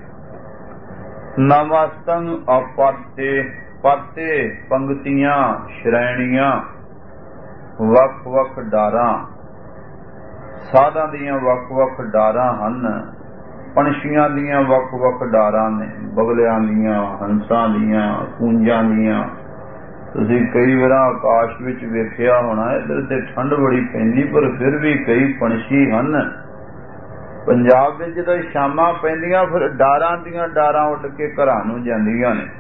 ਨਮਸਤੰ ਆਪਾਤੇ, ਪਾਤੇ ਪੰਗਤੀਆਂ, ਸ਼੍ਰੇਣੀਆਂ, ਵੱਖ ਵੱਖ ਡਾਰਾਂ, ਸਾਧਾਂ ਦੀਆਂ ਵੱਖ ਵੱਖ ਡਾਰਾਂ ਹਨ, ਪੰਛੀਆਂ ਦੀਆਂ ਵੱਖ ਵੱਖ ਡਾਰਾਂ ਨੇ, ਬਗਲਿਆਂ ਦੀਆਂ, ਹੰਸਾਂ ਦੀਆਂ, ਕੂੰਜਾਂ ਦੀਆਂ। ਤੁਸੀਂ ਕਈ ਵਾਰ ਆਕਾਸ਼ ਵਿੱਚ ਵੇਖਿਆ ਹੋਣਾ, ਇੱਧਰ ਤੇ ਠੰਡ ਬੜੀ ਪੈਂਦੀ ਪਰ ਫਿਰ ਵੀ ਕਈ ਪੰਛੀ ਹਨ। ਪੰਜਾਬ ਵਿੱਚ ਜਦੋਂ ਸ਼ਾਮਾਂ ਪੈਂਦੀਆਂ ਫਿਰ ਡਾਰਾਂ ਦੀਆਂ ਡਾਰਾਂ ਉੱਡ ਕੇ ਘਰਾਂ ਨੂੰ ਜਾਂਦੀਆਂ ਨੇ।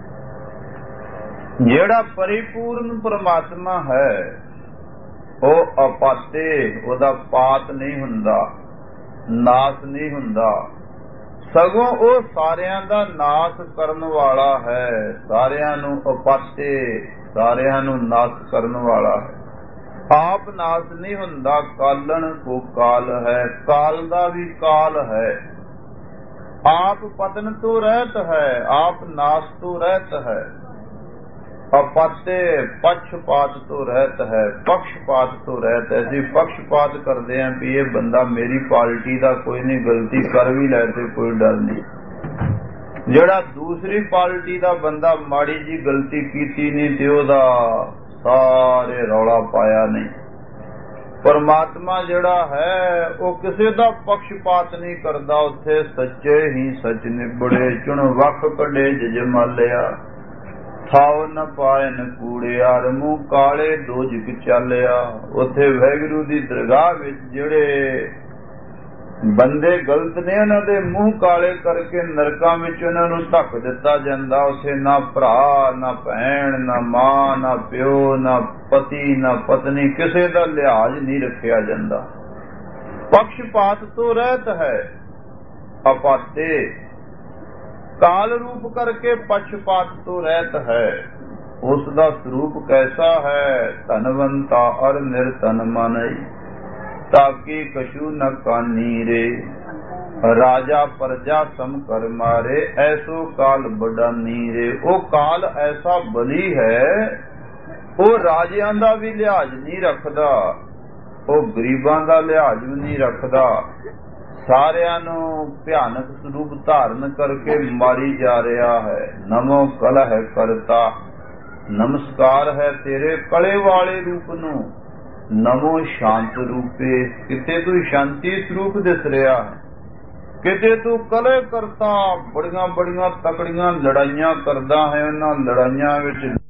ਜਿਹੜਾ ਪਰਿਪੂਰਨ ਪਰਮਾਤਮਾ ਹੈ ਉਹ ਆਪਾਤੇ, ਉਹਦਾ ਪਾਤ ਨਹੀਂ ਹੁੰਦਾ, ਨਾਸ ਨਹੀਂ ਹੁੰਦਾ, ਸਗੋਂ ਉਹ ਸਾਰਿਆਂ ਦਾ ਨਾਸ ਕਰਨ ਵਾਲਾ ਹੈ। ਸਾਰਿਆਂ ਨੂੰ ਆਪਾਤੇ ਸਾਰਿਆਂ ਨੂੰ ਨਾਸ ਕਰਨ ਵਾਲਾ ਹੈ। ਆਪ ਨਾਸ ਨਹੀਂ ਹੁੰਦਾ, ਕਾਲਣ ਕੋ ਕਾਲ ਹੈ, ਕਾਲ ਦਾ ਵੀ ਕਾਲ ਹੈ। ਆਪ ਪਤਨ ਤੋਂ ਰਹਿਤ ਹੈ, ਆਪ ਨਾਸ ਤੋਂ ਰਹਿਤ ਹੈ। ਅਪਾਤੇ ਪਛਪਾਤ ਤੋਂ ਰਹਿਤ ਹੈ, ਪਕਸ਼ਪਾਤ ਤੋਂ ਰਹਿਤ ਹੈ। ਅਸੀਂ ਪਕਸ਼ਪਾਤ ਕਰਦੇ ਹਾਂ ਵੀ ਇਹ ਬੰਦਾ ਮੇਰੀ ਪਾਰਟੀ ਦਾ ਕੋਈ ਨਹੀਂ, ਗਲਤੀ ਕਰ ਵੀ ਲੈ ਤੇ ਕੋਈ ਡਰ ਨਹੀਂ। ਜਿਹੜਾ ਦੂਸਰੀ ਪਾਰਟੀ ਦਾ ਬੰਦਾ ਮਾੜੀ ਜੀ ਗਲਤੀ ਕੀਤੀ ਨਹੀਂ ਤੇ ਉਹਦਾ ਸਾਰੇ ਰੌਲਾ ਪਾਇਆ ਨਹੀਂ। ਪਰਮਾਤਮਾ ਜਿਹੜਾ ਹੈ ਉਹ ਕਿਸੇ ਦਾ ਪਕਸ਼ਪਾਤ ਨਹੀਂ ਕਰਦਾ। ਉੱਥੇ ਸੱਚੇ ਹੀ ਸੱਚ ਨਿਬੜੇ, ਚੁਣ ਵੱਖ ਕੱਢੇ ਜਜਮਾਲਿਆ। ਥਾਉ ਨ ਪਾਇਨ ਕੂੜਿਆਰ, ਮੂੰਹ ਕਾਲੇ ਦੋਜਕ ਚਾਲਿਆ। ਉੱਥੇ ਵਾਹਿਗੁਰੂ ਦੀ ਦਰਗਾਹ ਵਿੱਚ ਜਿਹੜੇ ਬੰਦੇ ਗਲਤ ਨੇ ਉਹਨਾਂ ਦੇ ਮੂੰਹ ਕਾਲੇ ਕਰਕੇ ਨਰਕਾਂ ਵਿੱਚ ਉਹਨਾਂ ਨੂੰ ਧੱਕ ਦਿੱਤਾ ਜਾਂਦਾ। ਉੱਥੇ ਨਾ ਭਰਾ, ਨਾ ਭੈਣ, ਨਾ ਮਾਂ, ਨਾ ਪਿਓ, ਨਾ ਪਤੀ, ਨਾ ਪਤਨੀ, ਕਿਸੇ ਦਾ ਲਿਹਾਜ਼ ਨਹੀਂ ਰੱਖਿਆ ਜਾਂਦਾ। ਪਕਸ਼ਪਾਤ ਤੋਂ ਰਹਿਤ ਹੈ। ਅਪਾਤੇ ਕਾਲ ਰੂਪ ਕਰਕੇ ਪਛਪਾਤ ਤੋਂ ਰਹਿਤ ਹੈ। ਉਸ ਦਾ ਸਰੂਪ ਕੈਸਾ ਹੈ? ਧਨਵੰਤਾ ਅਰ ਨਿਰਧਨ ਮਾਨਈ, ਤਾਕੀ ਕਛੂ ਨ ਕਾਨੀ ਰੇ। ਰਾਜਾ ਪ੍ਰਜਾ ਸਮ ਕਰ ਮਾਰੇ, ਐਸੋ ਕਾਲ ਬੜਾ ਨੀਰੇ। ਉਹ ਕਾਲ ਐਸਾ ਬਲੀ ਹੈ, ਉਹ ਰਾਜਿਆਂ ਦਾ ਵੀ ਲਿਹਾਜ਼ ਨਹੀਂ ਰੱਖਦਾ, ਉਹ ਗਰੀਬਾਂ ਦਾ ਲਿਹਾਜ਼ ਵੀ ਨਹੀਂ ਰੱਖਦਾ। ਸਾਰਿਆਂ ਨੂੰ ਭਿਆਨਕ ਸਰੂਪ ਧਾਰਨ ਕਰਕੇ ਮਾਰੀ ਜਾ ਰਿਹਾ ਹੈ। ਨਮੋ ਕਲਹ ਕਰਤਾ, ਨਮਸਕਾਰ ਹੈ ਤੇਰੇ ਕਲੇ ਵਾਲੇ ਰੂਪ ਨੂੰ। ਨਮੋ ਸ਼ਾਂਤ ਰੂਪੇ, ਕਿਤੇ ਤੂੰ ਸ਼ਾਂਤੀ ਸਰੂਪ ਦਿਸ ਰਿਹਾ ਹੈ, ਕਿਤੇ ਤੂੰ ਕਲੇ ਕਰਤਾ, ਬੜੀਆਂ ਬੜੀਆਂ ਤਕੜੀਆਂ ਲੜਾਈਆਂ ਕਰਦਾ ਹੈ। ਉਹਨਾਂ ਲੜਾਈਆਂ ਵਿੱਚ